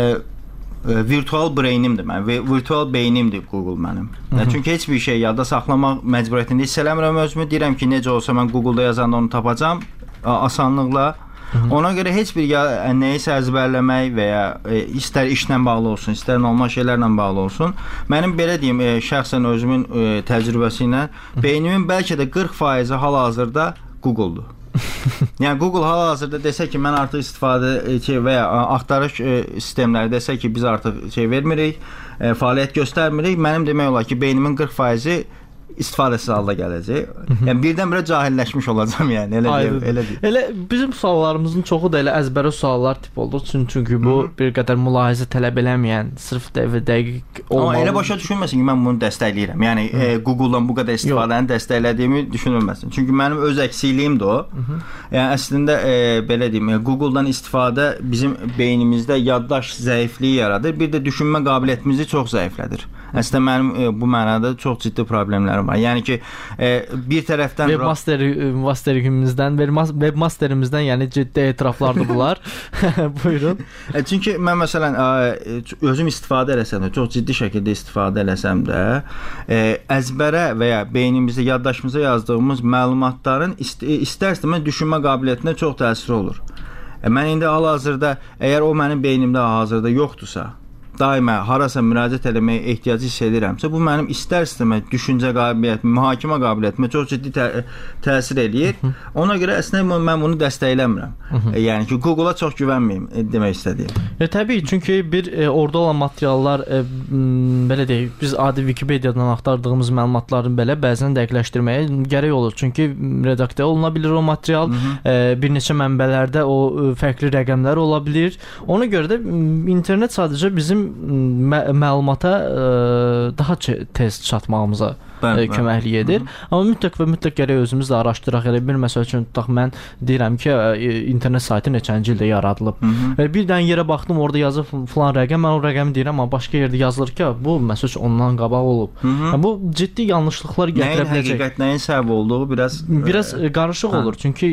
virtual brainimdir mənim, virtual beynimdir Google mənim. Çünki heç bir şey yadda saxlamaq məcburiyyətində hiss eləmirəm özümü. Deyirəm ki, necə olsa mən Google-da yazanda onu tapacam asanlıqla. Ona görə heç bir nəyisə əzbərləmək və ya istər işlə bağlı olsun, istər normal şeylərlə bağlı olsun, mənim belə deyim, şəxsən özümün təcrübəsi ilə beynimin bəlkə də 40% hal-hazırda Google-dur. Yəni Google hal-hazırda desə ki, mən artıq istifadə və ya axtarış sistemləri desə ki, biz artıq vermirik, fəaliyyət göstərmirik, mənim demək olar ki, beynimin 40%-i istifadəsiz halda gələcək. Yəni birdən-birə cahilləşmiş olacağam, yəni elə deyil. Elə bizim suallarımızın çoxu da elə əzbərə suallar tip olur. Çünki bu bir qədər mülahizə tələb eləməyən, sırf dəqiq olmalı. Amma elə başa düşülməsin ki, mən bunu dəstəkləyirəm. Yəni Google-dan bu qədər istifadəni dəstəklədiyimi düşünülməsin. Çünki mənim öz əksiliğimdir o. Yəni əslində belə deyim, Google-dan istifadə bizim beynimizdə yaddaş zəifliyi yaradır. Bir də düşünmə qabiliyyətimizi çox zəiflədir. Əslində mənim bu mənada çox ciddi problemlərim var. Yəni ki, bir tərəfdən webmasterimizdən yəni ciddi etiraflardır bunlar. Buyurun. Çünki mən məsələn özüm istifadə eləsəm də, çox ciddi şəkildə istifadə eləsəm də, əzbərə və ya beynimizdə, yaddaşımıza yazdığımız məlumatların istər-istəməz düşünmə qabiliyyətinə çox təsiri olur. Mən indi hal-hazırda, əgər o mənim beynimdə hal-hazırda yoxdursa, daima harasa müraciət etməyə ehtiyacı hiss edirəmsə, bu mənim istər-istəməz düşüncə qabiliyyətimə, mühakimə qabiliyyətimə çox ciddi təsir eləyir. Ona görə əslində mən bunu dəstəkləmirəm. Yəni ki, Google-a çox güvənməyim demək istədiyim. Təbii, çünki orada olan materiallar belə deyək, biz adi Wikipediadan axtardığımız məlumatların belə bəzən dəqiqləşdirməyə gərək olur. Çünki redaksiya oluna bilər o material, bir neçə mənbələrdə o fərqli rəqəmlər ola bilər. Ona görə də internet sadəcə bizim məlumata daha tez çatmağımıza köməklik edir. Amma mütləq gərək özümüz də araşdıraq. Elə bir məsəl üçün tutaq, mən deyirəm ki, internet saytı neçənci ildə yaradılıb. Bir dənə yerə baxdım, orada yazıb filan rəqəm, mən o rəqəmi deyirəm, amma başqa yerdə yazılır ki, bu məsəl üçün ondan qabaq olub. Bu ciddi yanlışlıqlar gətirə biləcək. Nəyin həqiqət, nəyin səbəb olduğu biraz qarışıq olur. Çünki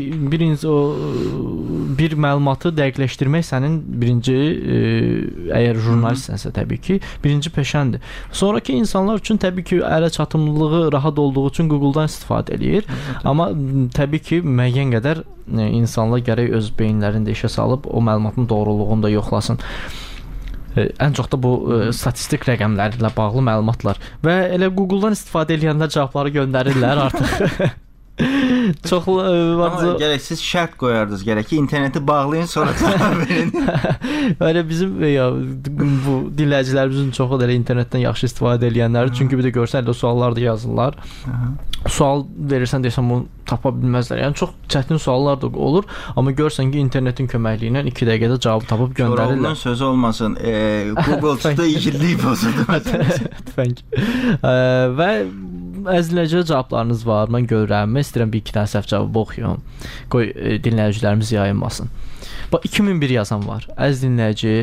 bir məlumatı dəqiqləşdirmək sənin birinci, əgər jurnalistsənsə təbii ki, birinci peşəndir. Sonrakı insanlar üçün təbii ki, ələ çatımlı rahat olduğu üçün Google-dan istifadə eləyir. Amma təbii ki, müəyyən qədər insanlar gərək öz beyinlərində işə salıb o məlumatın doğruluğunu da yoxlasın. Ən çox da bu statistik rəqəmlərlə bağlı məlumatlar. Və elə Google-dan istifadə edənlər cavabları göndərirlər artıq. Çox gərək siz şərt qoyardınız, gərək ki, interneti bağlayın, sonra cavab verin. Elə bizim bu dinləyicilərimizin çoxu da elə internetdən yaxşı istifadə edənlərdir. Çünki bir də görsən elə suallar da yazırlar. Sual verirsən desən bunu tapa bilməzlər. Yəni çox çətin suallar da olur, amma görsən ki, internetin köməkliyi ilə 2 dəqiqədə cavab tapıb göndərirlər. Koroğlu'nun sözü olmasın. Google çıxdı, igidlik pozuldu. Tüfəng. Və əzləcə cavablarınız var. Mən görürəm. Mən istəyirəm bir-iki dənə səhv cavabı oxuyum. Qoy dinləyicilərimiz yayınmasın. Bax, 2001 yazan var. Əziz dinləyici,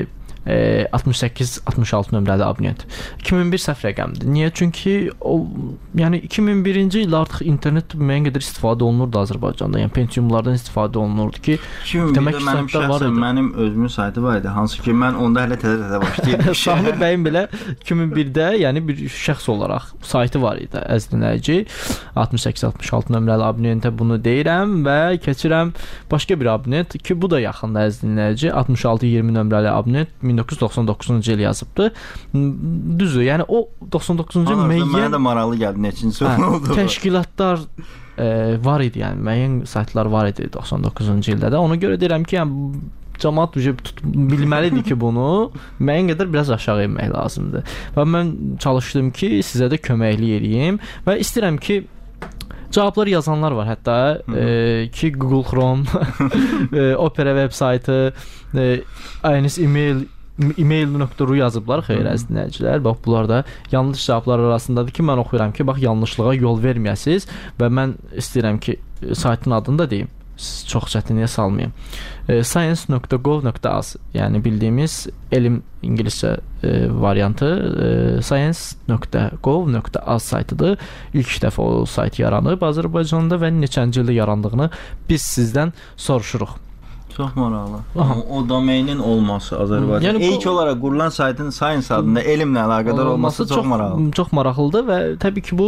68-66 nömrəli abunent. 2001 səhv rəqəmdir. Niyə? Çünki yəni 2001-ci il artıq internet müəyyən qədər istifadə olunurdu Azərbaycanda. Yəni Pentiumlardan istifadə olunurdu ki, demək ki, mənim şəxsən mənim özümün saytı var idi. Hansı ki, mən onda hələ təzə başlayırdım. Samir bəyin belə 2001-də yəni bir şəxs olaraq saytı var idi. Əziz dinləyici, 68-66 nömrəli abunentə bunu deyirəm və keçirəm başqa bir abunent ki, bu da yaxında əziz dinləyici, 66-20 nömrəli abunent 1999-cu il yazıbdı. Düzdür, yəni o 99-cu müəyyən... Mənə də maraqlı gəldi, neçinci oldu. Təşkilatlar var idi, yəni müəyyən saytlar var idi 99-cu ildə də. Ona görə deyirəm ki, yəni cəmaət bilməlidir ki, bunu müəyyən qədər biraz aşağı enmək lazımdır. Və mən çalışdım ki, sizə də köməklik edeyim və istəyirəm ki, cavablar yazanlar var hətta ki, Google Chrome, Opera web saytı, INS email.ru yazıblar, xeyr əziz dinləyicilər. Bax, bunlar da yanlış cavablar arasındadır ki, mən oxuyuram ki, bax, yanlışlığa yol verməyəsiniz və mən istəyirəm ki, saytın adını da deyim, çox çətinliyə salmayayım. Science.gov.az, yəni bildiyimiz elm ingiliscə variantı science.gov.az saytıdır. İlk dəfə o sayt yaranıb Azərbaycanda və neçənci ildə yarandığını biz sizdən soruşuruq. Çox maraqlı. O domeinin olması Azərbaycanda. Yəni, ilk olaraq qurulan saytın Science adında elmlə əlaqədar olması çox maraqlı. Çox maraqlıdır və təbii ki, bu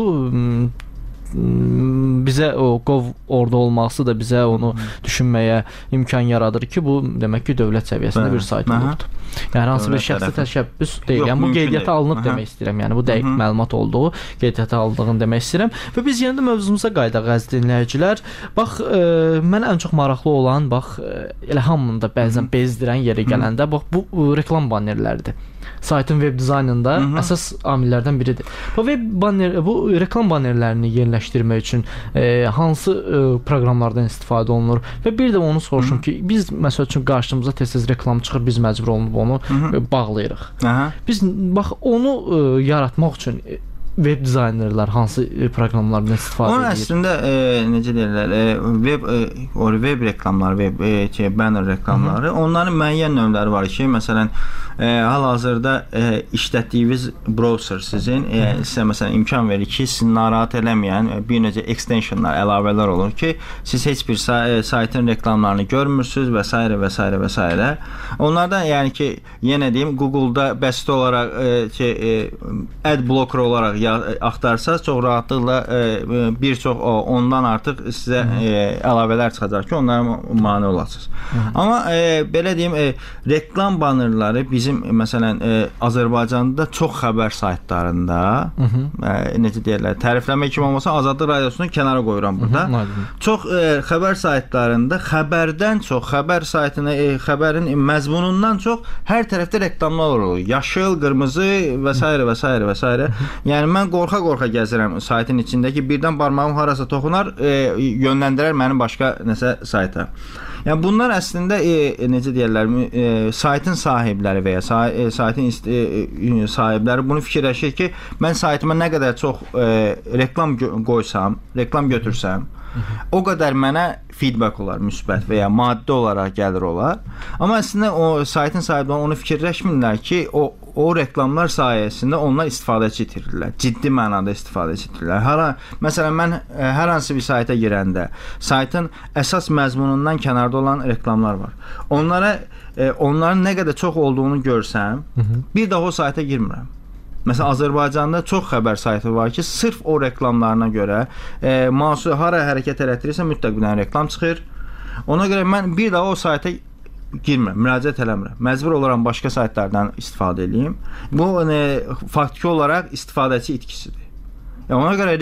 bizə o Gov orada olması da bizə onu düşünməyə imkan yaradır ki, bu demək ki, dövlət səviyyəsində bir sayt olubdur. Yəni hansı bir şəxsi təşəbbüs deyil. Yəni bu qeydiyyata alınıb demək istəyirəm. Yəni bu dəqiq məlumat olduğu qeydiyyata alındığını demək istəyirəm. Və biz yenə də mövzumuza qayıdaq əziz dinləyicilər. Bax, mənə ən çox maraqlı olan, bax, elə hamını da bəzən bezdirən yerə gələndə, bax, bu reklam bannerləridir. Saytın web dizaynında əsas amillərdən biridir. Bu reklam bannerlərini yerləşdirmək üçün hansı proqramlardan istifadə olunur və bir də onu soruşum ki, biz məsəl üçün qarşımıza tez-tez reklam çıxır, biz məcbur olunub onu bağlayırıq. Biz bax onu yaratmaq üçün web dizaynerlər hansı proqramlardan istifadə edir? Onun əslində necə deyirlər, web reklamları, banner reklamları, onların müəyyən növləri var ki, məsələn, hal-hazırda işlətdiyiniz browser sizin sizə məsələn imkan verir ki, sizi narahat eləməyən bir necə extensionlar, əlavələr olur ki, siz heç bir saytın reklamlarını görmürsünüz və s. və s. və s. Onlardan yəni ki, yenə deyim, Google-da bəsit olaraq ad blocker olaraq axtarsaz çox rahatlıqla bir çox ondan artıq sizə əlavələr çıxacaq ki, onlara mane olasınız. Amma belə deyim, reklam bannerləri bizim bizim məsələn Azərbaycanda çox xəbər saytlarında necə deyirlər, tərifləmə kimi olmasa Azadlıq Radiosunu kənara qoyuram burada. Çox xəbər saytlarında xəbərdən çox, xəbər saytına xəbərin məzmunundan çox hər tərəfdə reklamlar olur. Yaşıl, qırmızı və s. və s. və s. Yəni mən qorxa-qorxa gəzirəm saytın içindəki birdən barmağım harasa toxunar, yönləndirər məni başqa nəsə sayta. Yəni bunlar əslində necə deyirlər, saytın sahibləri və ya saytın sahibləri bunu fikirləşir ki, mən saytıma nə qədər çox reklam qoysam, reklam götürsəm, o qədər mənə feedback olar, müsbət və ya maddi olaraq gəlir olar. Amma əslində o saytın sahibləri onu fikirləşmirlər ki, o reklamlar sayəsində onlar istifadəçi itirirlər. Ciddi mənada istifadəçi itirirlər. Məsələn, mən hər hansı bir sayta girəndə saytın əsas məzmunundan kənarda olan reklamlar var. Onların nə qədər çox olduğunu görsəm, bir daha o sayta girmirəm. Məsələn, Azərbaycanda çox xəbər saytı var ki, sırf o reklamlarına görə mahsul hara hərəkət elətdirirsə mütləq bir dənə reklam çıxır. Ona görə mən bir daha o sayta girmirəm, müraciət eləmirəm. Məcbur olaram başqa saytlardan istifadə edeyim. Bu faktiki olaraq istifadəçi itkisidir. Ona görə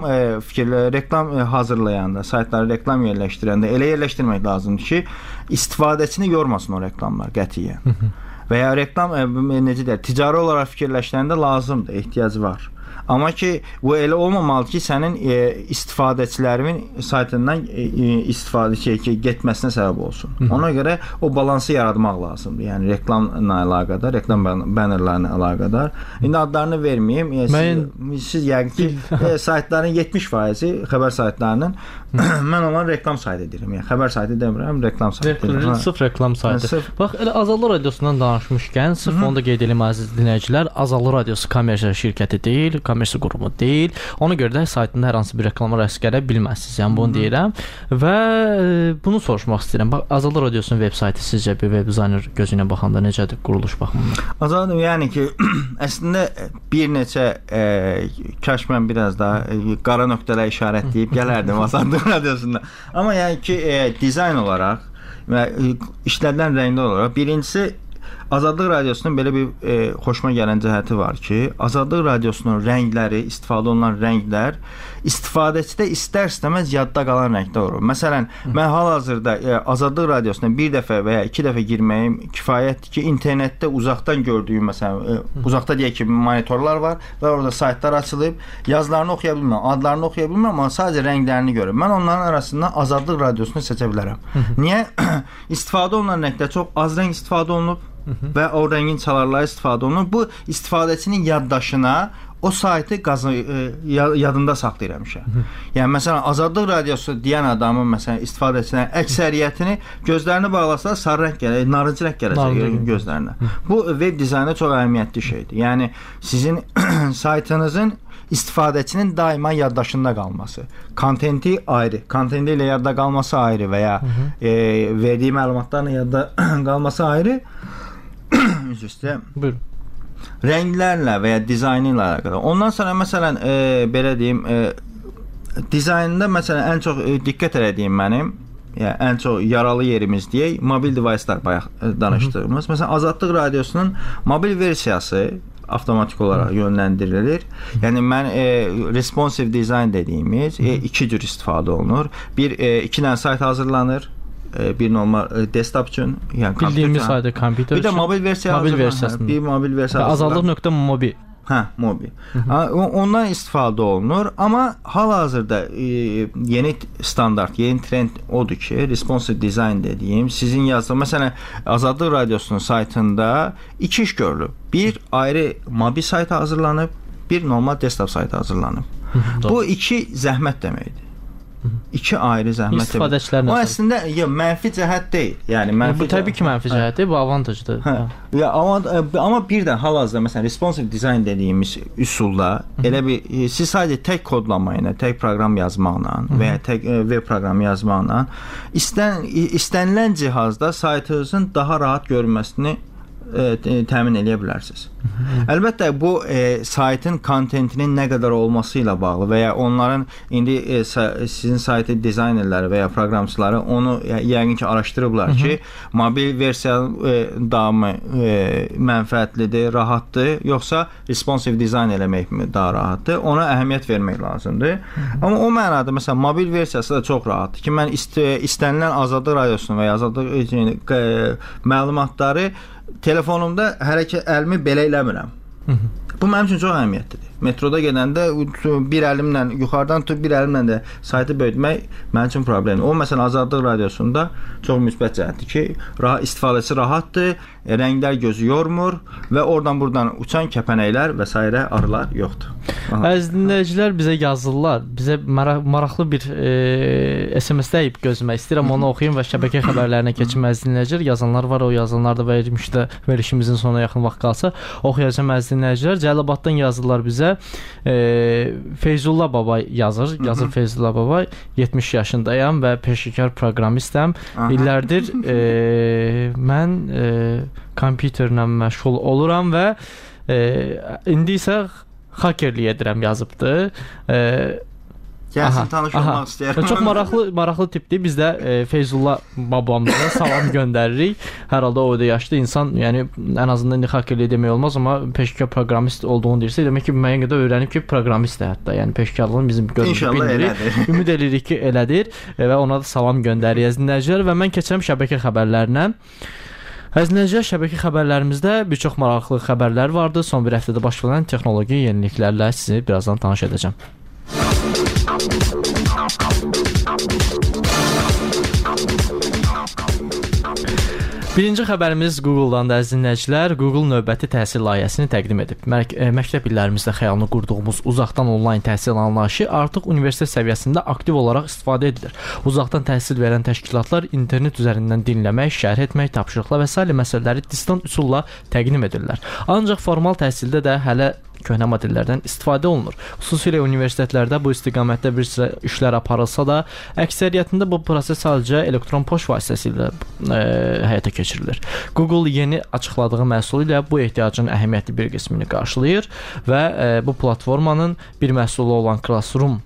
reklam hazırlayanda, saytları reklam yerləşdirəndə elə yerləşdirmək lazımdır ki, istifadəçini yormasın o reklamlar qətiyyən. Və ya reklam necə deyir, ticari olaraq fikirləşəndə lazımdır, ehtiyacı var. Amma ki, bu elə olmamalı ki, sənin istifadəçilərin saytından istifadə getməsinə səbəb olsun. Ona görə o balansı yaratmaq lazımdır. Yəni reklamla əlaqədar, reklam bannerlarla əlaqədar. İndi adlarını verməyim. Siz yəqin ki, saytların 70%-i xəbər saytlarının mən onları reklam saytı deyirəm. Yəni xəbər saytı demirəm, reklam saytı deyirəm. Sırf reklam saytı. Bax, elə Azadlıq Radiosundan danışmışkən, sırf onu da qeyd edim əziz dinləyicilər, Azadlıq Radiosu kommersiya şirkəti deyil, kommersiya qurumu deyil. Ona görə də saytında hər hansı bir reklama rast gələ bilməzsiniz. Yəni bunu deyirəm və bunu soruşmaq istəyirəm. Bax, Azadlıq Radiosunun veb saytı sizcə bir veb dizayner gözü ilə baxanda necədir quruluş baxımından? Azadlıq, yəni ki, əslində bir neçə kaş mən biraz da qara nöqtələ işarət deyib gələrdim Azadlıq Radiosunda. Amma yəni ki, dizayn olaraq və işlədilən rənglər olaraq birincisi Azadlıq Radiosunun belə bir xoşuma gələn cəhəti var ki, Azadlıq Radiosunun rəngləri, istifadə olunan rənglər istifadəçidə istər-istəməz yadda qalan rənglər olur. Məsələn, mən hal-hazırda Azadlıq Radiosuna bir dəfə və ya iki dəfə girməyim kifayətdir ki, internetdə uzaqdan gördüyüm, məsələn, uzaqda deyək ki, monitorlar var və orada saytlar açılıb, yazılarını oxuya bilmirəm, adlarını oxuya bilmirəm, amma sadəcə rənglərini görürəm. Mən onların arasından Azadlıq Radiosunu seçə bilərəm. Niyə? İstifadə olunan rəngdə çox az rəng istifadə olunub və o rəngin çalarları istifadə olunur. Bu istifadəçinin yaddaşına o saytı yadında saxlayır həmişə. Yəni məsələn Azadlıq Radiosu deyən adamın məsələn istifadəçilərin əksəriyyətini gözlərini bağlasalar sarı rəng gələcək, narıncı rəng gələcək gözlərinə. Bu web dizaynda çox əhəmiyyətli şeydir. Yəni sizin saytınızın istifadəçinin daima yaddaşında qalması. Kontenti ayrı, kontenti ilə yadda qalması ayrı və ya verdiyi məlumatlarla yadda qalması ayrı. Üstə rənglərlə və ya dizaynı ilə əlaqədar. Ondan sonra məsələn belə deyim, dizaynında məsələn ən çox diqqət etdiyim mənim, yəni ən çox yaralı yerimiz deyək, mobil devicelər bayaq danışdığımız. Məsələn Azadlıq Radiosunun mobil versiyası avtomatik olaraq yönləndirilir. Yəni mən responsive design dediyimiz iki cür istifadə olunur. İki dənə sayt hazırlanır. Bir normal desktop üçün, yəni bildiyimiz sayda kompüter üçün. Bir də mobil versiyası. Bir mobil versiyası. Azadlıq.mobi. Mobi. Ondan istifadə olunur, amma hal-hazırda yeni standart, yeni trend odur ki, responsive design dediyim, sizin yazdığınız, məsələn, Azadlıq Radiosunun saytında iki iş görülür. Bir ayrı mobil sayt hazırlanıb, bir normal desktop sayt hazırlanıb. Bu iki zəhmət deməkdir. İki ayrı zəhmət. İstifadəçilərin o əslində mənfi cəhət deyil. Yəni mənfi. Bu təbii ki, mənfi cəhətdir, bu avantajdır. Amma bir də hal-hazırda məsələn responsive design dediyimiz üsulla elə bir siz sadəcə tək kodlama ilə, tək proqram yazmaqla və ya tək web proqramı yazmaqla istənilən cihazda saytınızın daha rahat görünməsini təmin edə bilərsiniz. Əlbəttə bu saytın kontentinin nə qədər olması ilə bağlı və ya onların indi sizin saytın dizaynerləri və ya proqramçıları onu yəqin ki araşdırıblar ki, mobil versiya daha mənfəətlidir, rahatdır, yoxsa responsive dizayn eləmək daha rahatdır. Ona əhəmiyyət vermək lazımdır. Amma o mənada məsələn mobil versiyası da çox rahatdır ki, mən istənilən Azadlıq Radiosunu və ya Azadlıq məlumatları telefonumda əlimi belə eləmirəm. Bu mənim üçün çox əhəmiyyətlidir. Metroda gedəndə bir əlimlə yuxarıdan tutub bir əlimlə də saytı böyütmək mənim üçün problemdir. O məsələn Azadlıq Radiosunda çox müsbət cəhətdir ki, istifadəçi rahatdır, rənglər gözü yormur və oradan buradan uçan kəpənəklər və s. arılar yoxdur. Əziz dinləyicilər bizə yazırlar. Bizə maraqlı bir SMS deyib gözləmək istəyirəm. Onu oxuyum və şəbəkə xəbərlərinə keçim. Əziz dinləyicilər, yazanlar var, o yazanlar da verilişimizin sonuna yaxın vaxt qalsa oxuyacağım. Əziz dinləyicilər, Cəlilabaddan yazırlar bizə. Feyzullah Babay yazır. Feyzullah Babay, 70 yaşındayam və peşəkar proqramistəm. İllərdir mən kompüterlə məşğul oluram və indi isə hakerlik edirəm yazıbdır. Gəlsin tanış olmaq istəyirəm. Çox maraqlı tipdir. Biz də Feyzullah babamıza salam göndəririk. Hər halda o da yaşlı insan, yəni ən azından indi hakerlik demək olmaz, amma peşəkar proqramist olduğunu deyirsə, demək ki, müəyyən qədər öyrənib ki, proqramistdir hətta. Yəni peşəkarlığını bizim görmürük. Ümid edirik ki, elədir və ona da salam göndəririk dinləyicilər və mən keçirəm şəbəkə xəbərlərinə. Əziz şəbəkə xəbərlərimizdə bir çox maraqlı xəbərlər vardı. Son bir həftədə baş verən texnoloji yeniliklərlə sizi birazdan tanış edəcəm. Birinci xəbərimiz Google-dan da, əziz dinləyicilər. Google növbəti təhsil layihəsini təqdim edib. Məktəb illərimizdə xəyalını qurduğumuz uzaqdan onlayn təhsil anlayışı artıq universitet səviyyəsində aktiv olaraq istifadə edilir. Uzaqdan təhsil verən təşkilatlar internet üzərindən dinləmək, şərh etmək, tapşırıqlar və s. məsələləri distant üsulla təqdim edirlər. Ancaq formal təhsildə də hələ köhnə modellərdən istifadə olunur. Xüsusilə universitetlərdə bu istiqamətdə bir sıra işlər aparılsa da, əksəriyyətində bu proses sadəcə elektron poçt vasitəsilə həyata keçirilir. Google yeni açıqladığı məhsul ilə bu ehtiyacın əhəmiyyətli bir qismini qarşılayır və bu platformanın bir məhsulu olan Classroom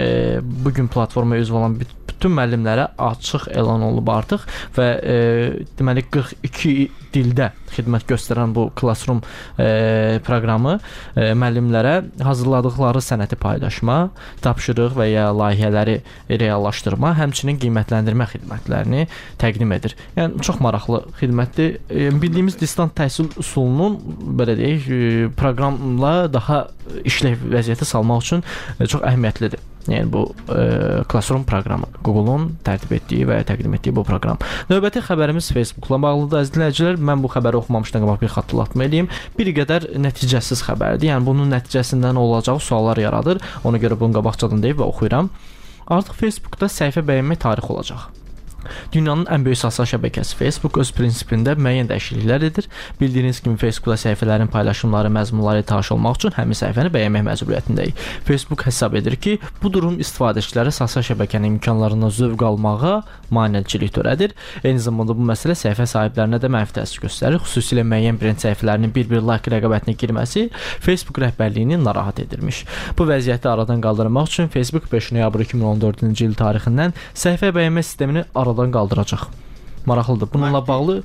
bugün platformaya üzv olan bütün müəllimlərə açıq elan olunub artıq və deməli 42 dildə xidmət göstərən bu Classroom proqramı müəllimlərə hazırladıqları sənəti paylaşma, tapşırıq və ya layihələri reallaşdırma, həmçinin qiymətləndirmə xidmətlərini təqdim edir. Yəni çox maraqlı xidmətdir. Bildiyimiz distant təhsil üsulunun belə deyək, proqramla daha işləv vəziyyətə salmaq üçün çox əhəmiyyətlidir. Yəni bu Classroom proqramı, Google-un tərtib etdiyi və təqdim etdiyi bu proqram. Növbəti xəbərimiz Facebook-la bağlıdır. Əziz dinləyicilər, mən bu xəbəri oxumamışdan qabaq bir xatırlatma edeyim. Bir qədər nəticəsiz xəbərdir. Yəni bunun nəticəsində nə olacağı suallar yaradır. Ona görə bunu qabaqcadan deyib və oxuyuram. Artıq Facebookda səhifə bəyənmək tarixi olacaq. Dünyanın ən böyük sosial şəbəkəsi Facebook öz prinsipində müəyyən dəyişikliklər edir. Bildiyiniz kimi Facebookda səhifələrin paylaşımları, məzmunları tanış olmaq üçün həmin səhifəni bəyənmək məcburiyyətindəyik. Facebook hesab edir ki, bu durum istifadəçilərə sosial şəbəkənin imkanlarından zövq almağa maneçilik törədir. Eyni zamanda bu məsələ səhifə sahiblərinə də mənfi təsir göstərir. Xüsusilə müəyyən brend səhifələrinin bir-bir like rəqabətinə girməsi Facebook rəhbərliyini narahat edirmiş. Bu vəziyyəti aradan qaldırmaq üçün Facebook 5 noyabr 2014-cü il tarixindən səhifə bəyənmə sistemini aradan qaldıracaq. Maraqlıdır. Bununla bağlı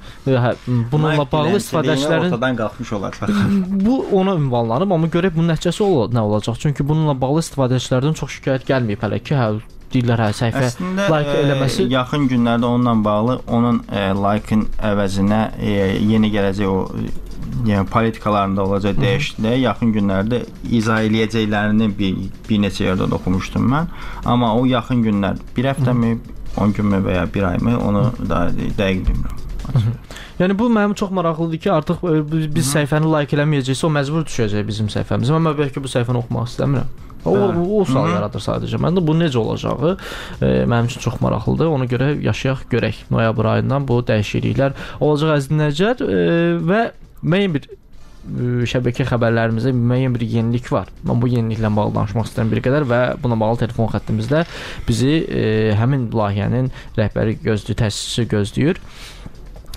istifadəçilərin ortadan qalxmış olacaq. Bu ona ünvanlanıb, amma görək bunun nəticəsi nə olacaq? Çünki bununla bağlı istifadəçilərdən çox şikayət gəlməyib hələ ki, deyirlər səhifə like eləməsi. Yaxın günlərdə onunla bağlı onun like-ın əvəzinə yeni gələcək o yəni politikalarında olacaq dəyişikliklər yaxın günlərdə izah eləyəcəklərini bir neçə yerdə oxumuşdum mən. Amma o yaxın günlər bir həftəmi, 10 günmü və ya bir ayımı onu da dəqiq bilmirəm. Yəni bu mənim çox maraqlıdır ki, artıq biz səhifəni like eləməyəcəksə o məcbur düşəcək bizim səhifəmizə. Mən bəlkə bu səhifəni oxumaq istəmirəm. O sual yaradır sadəcə. Məndə bu necə olacağı mənim üçün çox maraqlıdır. Ona görə yaşayaq, görək. Noyabr ayından bu dəyişikliklər olacaq əziz dinləyicilər və müəyyən bir şəbəkə xəbərlərimizdə müəyyən bir yenilik var. Mən bu yeniliklə bağlı danışmaq istəyirəm bir qədər və buna bağlı telefon xəttimizdə bizi həmin layihənin rəhbəri gözləyir, təsisçisi gözləyir.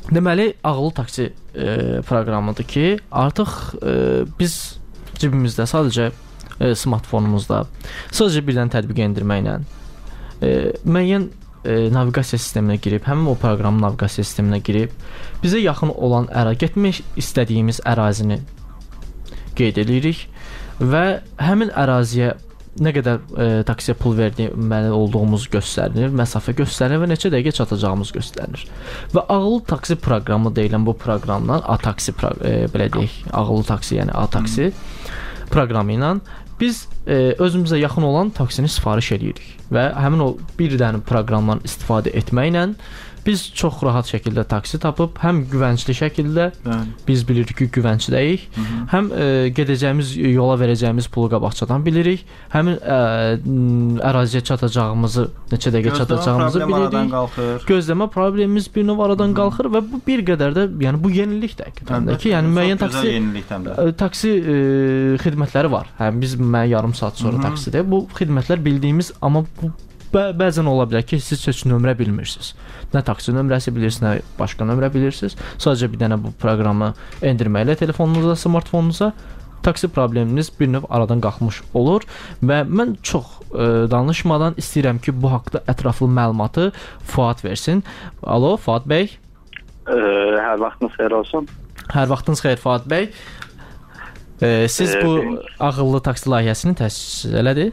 Deməli, ağıllı taksi proqramıdır ki, artıq biz cibimizdə sadəcə smartfonumuzda sadəcə bir dənə tətbiq endirməklə müəyyən naviqasiya sisteminə girib, həmin o proqramın naviqasiya sisteminə girib, bizə yaxın olan getmək istədiyimiz ərazini qeyd edirik və həmin əraziyə nə qədər taksiyə pul verməli olduğumuz göstərilir, məsafə göstərilir və neçə dəqiqə çatacağımız göstərilir. Və ağıllı taksi proqramı deyilən bu proqramdan A-taksi belə deyək, ağıllı taksi, yəni A-taksi proqramı ilə biz özümüzə yaxın olan taksini sifariş edirik və həmin o bir dənə proqramdan istifadə etməklə biz çox rahat şəkildə taksi tapıb, həm güvəncli şəkildə biz bilirik ki, güvəncdəyik, həm gedəcəyimiz yola verəcəyimiz pulu qabaqcadan bilirik, həmin əraziyə çatacağımızı, neçə dəqiqə çatacağımızı bilirik. Gözləmə problemimiz bir növ aradan qalxır və bu bir qədər də, yəni bu yenilik də həqiqətən ki, yəni müəyyən taksi xidmətləri var. Həm biz yarım saat sonra taksidə bu xidmətlər bildiyimiz, amma bu bəzən ola bilər ki, siz heç nömrə bilmirsiniz. Nə taksi nömrəsi bilirsiniz, nə başqa nömrə bilirsiniz. Sadəcə bir dənə bu proqramı endirməklə telefonunuza, smartfonunuza taksi probleminiz bir növ aradan qalxmış olur və mən çox danışmadan istəyirəm ki, bu haqqda ətraflı məlumatı Fuad versin. Alo, Fuad bəy. Hər vaxtınız xeyir olsun. Hər vaxtınız xeyir, Fuad bəy. Siz bu ağıllı taksi layihəsini təsis elədi?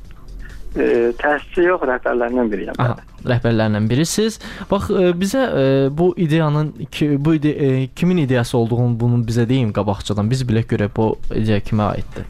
Təsisçi yox, rəhbərlərindən biriyəm. Aha, rəhbərlərindən birisiz. Bax, bizə bu ideyanın kimin ideyası olduğunu bunu bizə deyin qabaqcadan. Biz bilək görək bu ideya kimə aiddir.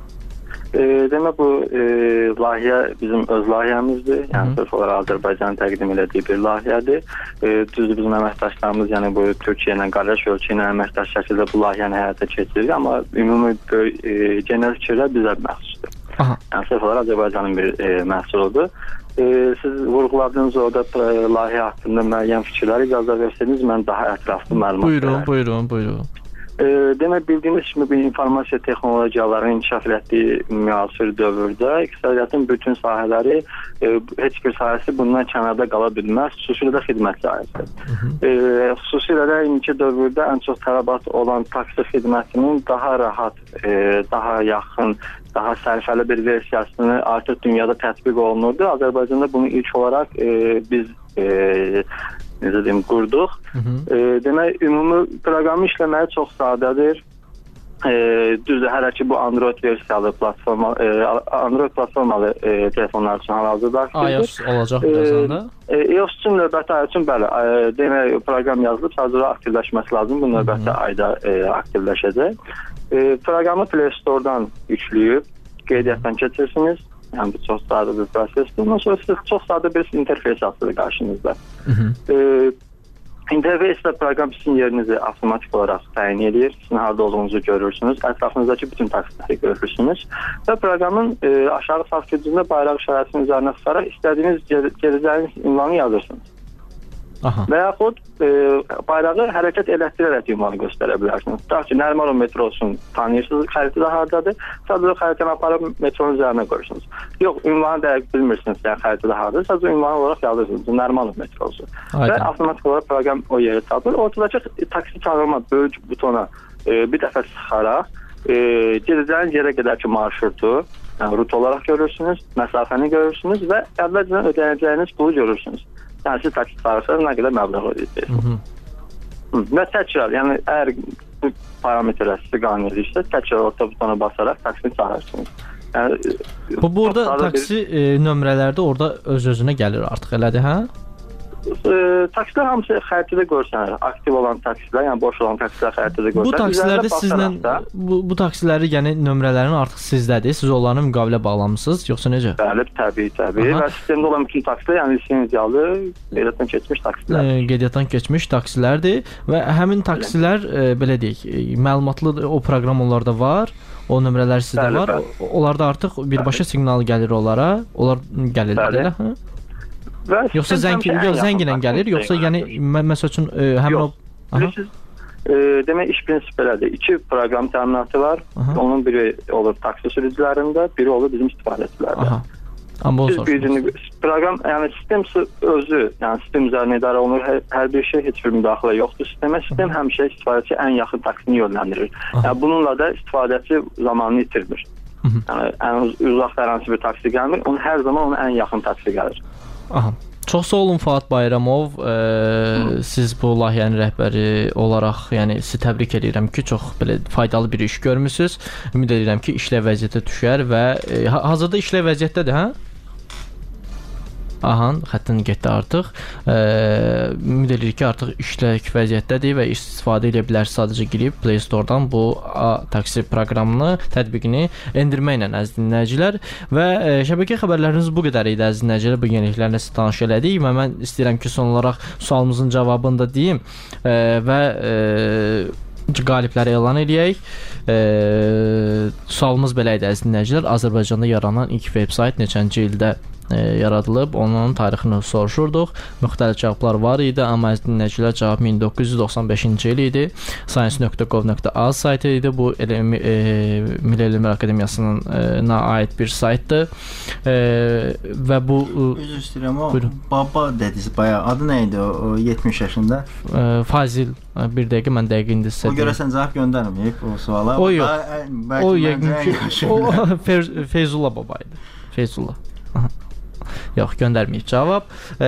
Demək bu layihə bizim öz layihəmizdir. Yəni sırf olaraq Azərbaycanın təqdim etdiyi bir layihədir. Düzdür, bizim əməkdaşlarımız, yəni bu Türkiyə ilə qardaş ölkə ilə əməkdaş şəkildə bu layihəni həyata keçiririk, amma ümumi genel fikirlər bizə məxsusdur. Yəni sırf olaraq Azərbaycanın bir məhsuludur. Siz vurğuladığınız orada layihə haqqında müəyyən fikirləri icazə versəniz, mən daha ətraflı məlumat verərəm. Buyurun. Demək, bildiyiniz kimi bu informasiya texnologiyalarının inkişaf etdiyi müasir dövrdə iqtisadiyyatın bütün sahələri, heç bir sahəsi bundan kənarda qala bilməz, xüsusilə də xidmət sahəsi. Xüsusilə də indiki dövrdə ən çox tələbat olan taksi xidmətinin daha rahat, daha yaxın, daha sərfəli bir versiyasını artıq dünyada tətbiq olunurdu. Azərbaycanda bunu ilk olaraq biz necə deyim, qurduq. Demək, ümumi proqramı işləməyi çox sadədir. Düzdür, hələ ki bu Android versiyalı Android platformalı telefonlar üçün hal-hazırda iOS olacaq birazdan da. iOS üçün növbəti ay üçün bəli, demək, proqram yazılıb, sadəcə aktivləşməsi lazım. Bu növbəti ayda aktivləşəcək. Proqramı Play Store-dan yükləyib, qeydiyyatdan keçirsiniz. Yəni bu çox sadə bir prosesdir. Ondan sonra siz çox sadə bir interfeys açılır qarşınızda. İnterfeysdə proqram sizin yerinizi avtomatik olaraq təyin edir. Sizin harada olduğunuzu görürsünüz. Ətrafınızdakı bütün taksiləri görürsünüz. Və proqramın aşağı sağ küncündə bayraq işarəsinin üzərinə çıxaraq istədiyiniz gedəcəyiniz ünvanı yazırsınız. Və yaxud bayrağı hərəkət elətdirərək ünvanı göstərə bilərsiniz. Tutaq ki, Nərimanov metrosun tanıyırsınız, xəritədə haradadır. Sadəcə xəritəni aparıb metronun üzərinə qoyursunuz. Yox, ünvanı dəqiq bilmirsiniz, yəni xəritədə haradadır. Sadəcə ünvanı olaraq yazırsınız, Nərimanov metrosu. Və avtomatik olaraq proqram o yeri tapır. Ortadakı taksi çağırma böyük butona bir dəfə sıxaraq gedəcəyiniz yerə qədərki marşrutu, yəni rut olaraq görürsünüz, məsafəni görürsünüz və əvvəlcədən ödəyəcəyiniz pulu görürsünüz. Yəni siz taksi çağırsanız nə qədər məbləğ ödəyəcəksiniz. Və təkrar, yəni əgər bu parametrlər sizi qane edirsə, təkrar orta butona basaraq taksini çağırırsınız. Yəni, burada taksi nömrələrdə orada öz-özünə gəlir artıq, elədir, hə? Taksilər hamısı xəritədə görsənir. Aktiv olan taksilər, yəni boş olan taksilər xəritədə görsənir. Bu taksilərdə sizlə bu taksiləri, yəni nömrələrin artıq sizdədir. Siz onlarla müqavilə bağlamısınız, yoxsa necə? Bəli, təbii. Və sistemdə olan bütün taksilər, yəni lisenziyalı, qeydiyyatdan keçmiş taksilər. Qeydiyyatdan keçmiş taksilərdir və həmin taksilər belə deyək, məlumatlı o proqram onlarda var. O nömrələr sizdə var. Onlarda artıq birbaşa siqnal gəlir onlara. Onlar gəlirlər elə, hə? Yoxsa zənglə gəlir, yoxsa yəni məsəl üçün həmin o demək, iş prinsipi elədir. 2 proqram təminatı var. Onun biri olur taksi sürücülərində, biri olur bizim istifadəçilərdə. Amma siz birini proqram, yəni sistem özü, yəni sistem üzərinə idarə olunur. Hər bir şey, heç bir müdaxilə yoxdur sistemə. Sistem həmişə istifadəçi ən yaxın taksini yönləndirir. Yəni bununla da istifadəçi zamanını itirmir. Yəni ən uzaq hər bir taksi gəlmir, onun hər zaman onun ən yaxın taksi gəlir. Aha. Çox sağ olun Fuad Bayramov. Siz bu layihənin rəhbəri olaraq, yəni sizi təbrik edirəm ki, çox belə faydalı bir iş görmüsüz. Ümid edirəm ki, işlə vəziyyətə düşər və hazırda işlə vəziyyətdədir, hə? Aha, xəttin getdi artıq. Ümid edirik ki, artıq işlək vəziyyətdədir və istifadə edə bilərsiniz. Sadəcə girib Play Store-dan bu taksi proqramını, tətbiqini endirməklə əziz dinləyicilər. Və şəbəkə xəbərləriniz bu qədər idi əziz dinləyicilər. Bu yeniliklərlə sizə tanış elədik və mən istəyirəm ki, son olaraq sualımızın cavabını da deyim və qalibləri elan edək. Sualımız belə idi əziz dinləyicilər. Azərbaycanda yaranan ilk veb-sayt neçənci ildə yaradılıb, onun tarixini soruşurduq. Müxtəlif cavablar var idi, amma əziz dinləyicilər cavab 1995-ci il idi. Science.gov.az saytı idi. Bu Milli Elmlər Akademiyasının aid bir saytdır. Və bu üzr istəyirəm, o baba dediniz bayağı. Adı nə idi o 70 yaşında? Fazil. Bir dəqiqə mən dəqiq indi sizə. O görəsən cavab göndərməyib o suala. O yox. O yəqin ki Feyzullah baba idi. Feyzullah. Yox, göndərməyib cavab.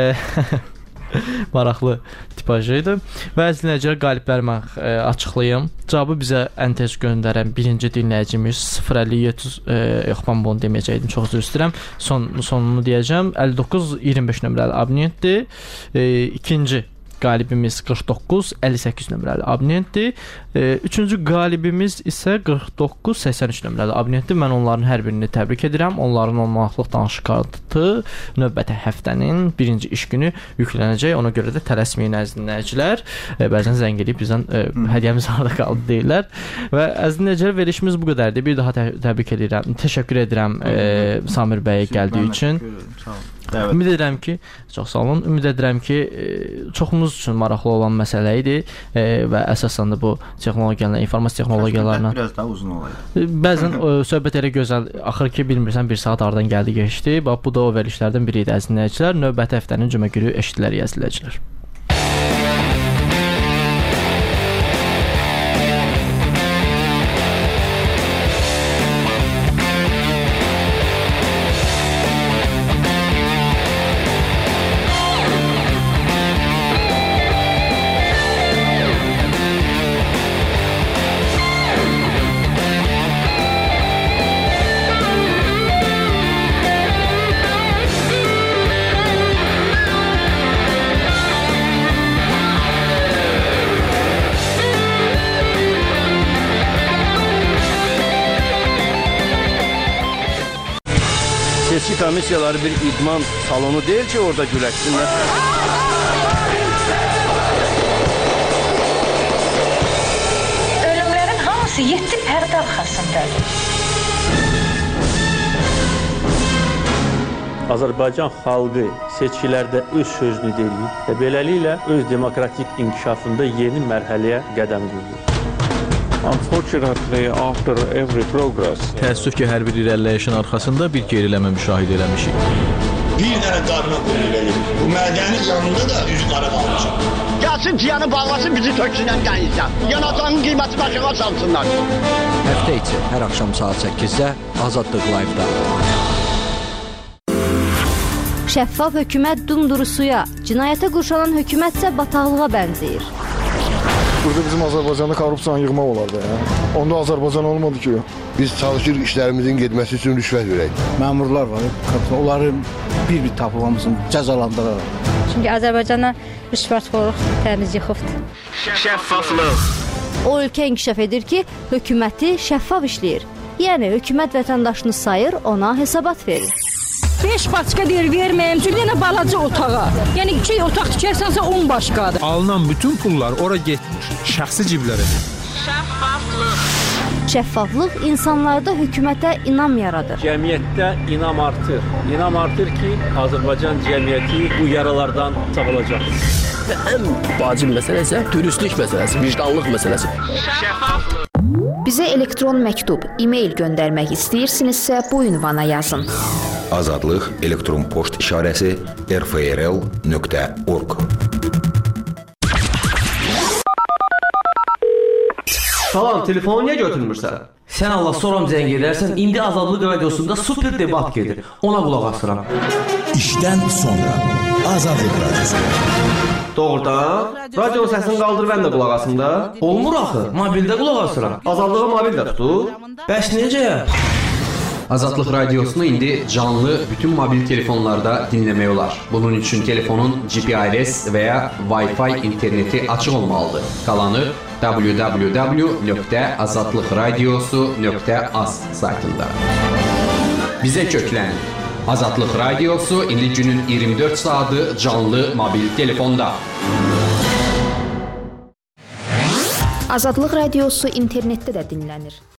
Maraqlı tipajı idi. Və əziz dinləyicilər, qalibləri mən açıqlayım. Cavabı bizə ən tez göndərən birinci dinləyicimiz 057 yox, mən bunu deməyəcəydim, çox üzr istəyirəm. Sonunu deyəcəm. 59-25 nömrəli abonentdir. İkinci qalibimiz 49-58 nömrəli abonentdir. Üçüncü qalibimiz isə 49-83 nömrəli abonentdir. Mən onların hər birini təbrik edirəm. Onların 10 manatlıq danışıq kartı növbəti həftənin birinci iş günü yüklənəcək. Ona görə də tələsməyin əziz dinləyicilər. Bəzən zəng edib bizdən hədiyyəmiz harada qaldı deyirlər. Və əziz dinləyicilər, verilişimiz bu qədərdir. Bir daha təbrik edirəm. Təşəkkür edirəm Samir bəyə gəldiyi üçün. Ümid edirəm ki, çox sağ olun. Ümid edirəm ki, çoxumuz üçün maraqlı olan məsələ idi və əsasən də bu texnologiyalarla, informasiya texnologiyalarla biraz daha uzun olaydı. Bəzən söhbət elə gözəl axır ki, bilmirsən 1 saat aradan gəldi keçdi. Bax bu da o verilişlərdən biri idi əziz dinləyicilər. Növbəti həftənin cümə günü eşidilərik əziz dinləyicilər. Seçki komissiyaları bir idman salonu deyil ki, orada güləşsinlər. Ölümlərin hamısı 7 pərdə arxasındadır. Azərbaycan xalqı seçkilərdə öz sözünü deyir və beləliklə öz demokratik inkişafında yeni mərhələyə qədəm qoyur. Unfortunately, after every progress, təəssüf ki, hər bir irəliləyişin arxasında bir geriləmə müşahidə eləmişik. Bir dənə qarına qoyulur. Bu mədənin yanında da üz qara qalmışam. Gəlsin ciyanı bağlasın, bizi töksünən dənizdən. Yanacağın qiyməti başına salsınlar. Həftə içi hər axşam saat 8-də Azadlıq Live-da. Şəffaf hökumət dumdurusuya, cinayətə qurşalan hökumət isə bataqlığa bənzəyir. Burada bizim Azərbaycanda korrupsiyanı yığmaq olar da ya. Onda Azərbaycan olmadı ki. Biz çalışırıq işlərimizin getməsi üçün rüşvət verək. Məmurlar var, onları bir-bir tapılmasın, cəzalandıraraq. Çünki Azərbaycana rüşvətxorluq təmiz yıxıbdır. Şəffaflıq. O ölkə inkişaf edir ki, hökuməti şəffaf işləyir. Yəni hökumət vətəndaşını sayır, ona hesabat verir. 5 başqa deyir, verməyəm, çünki yenə balaca otağa. Yəni 2 otaq tikərsənsə 10 başqadır. Alınan bütün pullar ora getmir, şəxsi ciblərə. Şəffaflıq. Şəffaflıq insanlarda hökumətə inam yaradır. Cəmiyyətdə inam artır. İnam artır ki, Azərbaycan cəmiyyəti bu yaralardan sağalacaq. Və ən vacib məsələ isə dürüstlük məsələsi, vicdanlıq məsələsi. Biz Bizə elektron məktub, e-mail göndərmək istəyirsinizsə bu ünvana yazın. Azadlıq elektron poçt işarəsi rfrl.org. Salam, telefonu niyə götürmürsən? Sən Allah soram zəng edərsən, indi Azadlıq radiosunda super debat gedir. Ona qulaq asıram. İşdən sonra Azadlıq radiosu. Doğrudan? Radio səsini qaldır, mən də qulaq asım da. Olmur axı, mobildə qulaq asıram. Azadlığı mobildə tutur. Bəs necə? Azadlıq radiosunu indi canlı bütün mobil telefonlarda dinləmək olar. Bunun üçün telefonun GPRS və ya Wi-Fi interneti açıq olmalıdır. Qalanı www.azadlıqradiosu.az saytında. Bizə köklənin. Azadlıq radiosu indi günün 24 saatı canlı mobil telefonda. Azadlıq radiosu internetdə də dinlənir.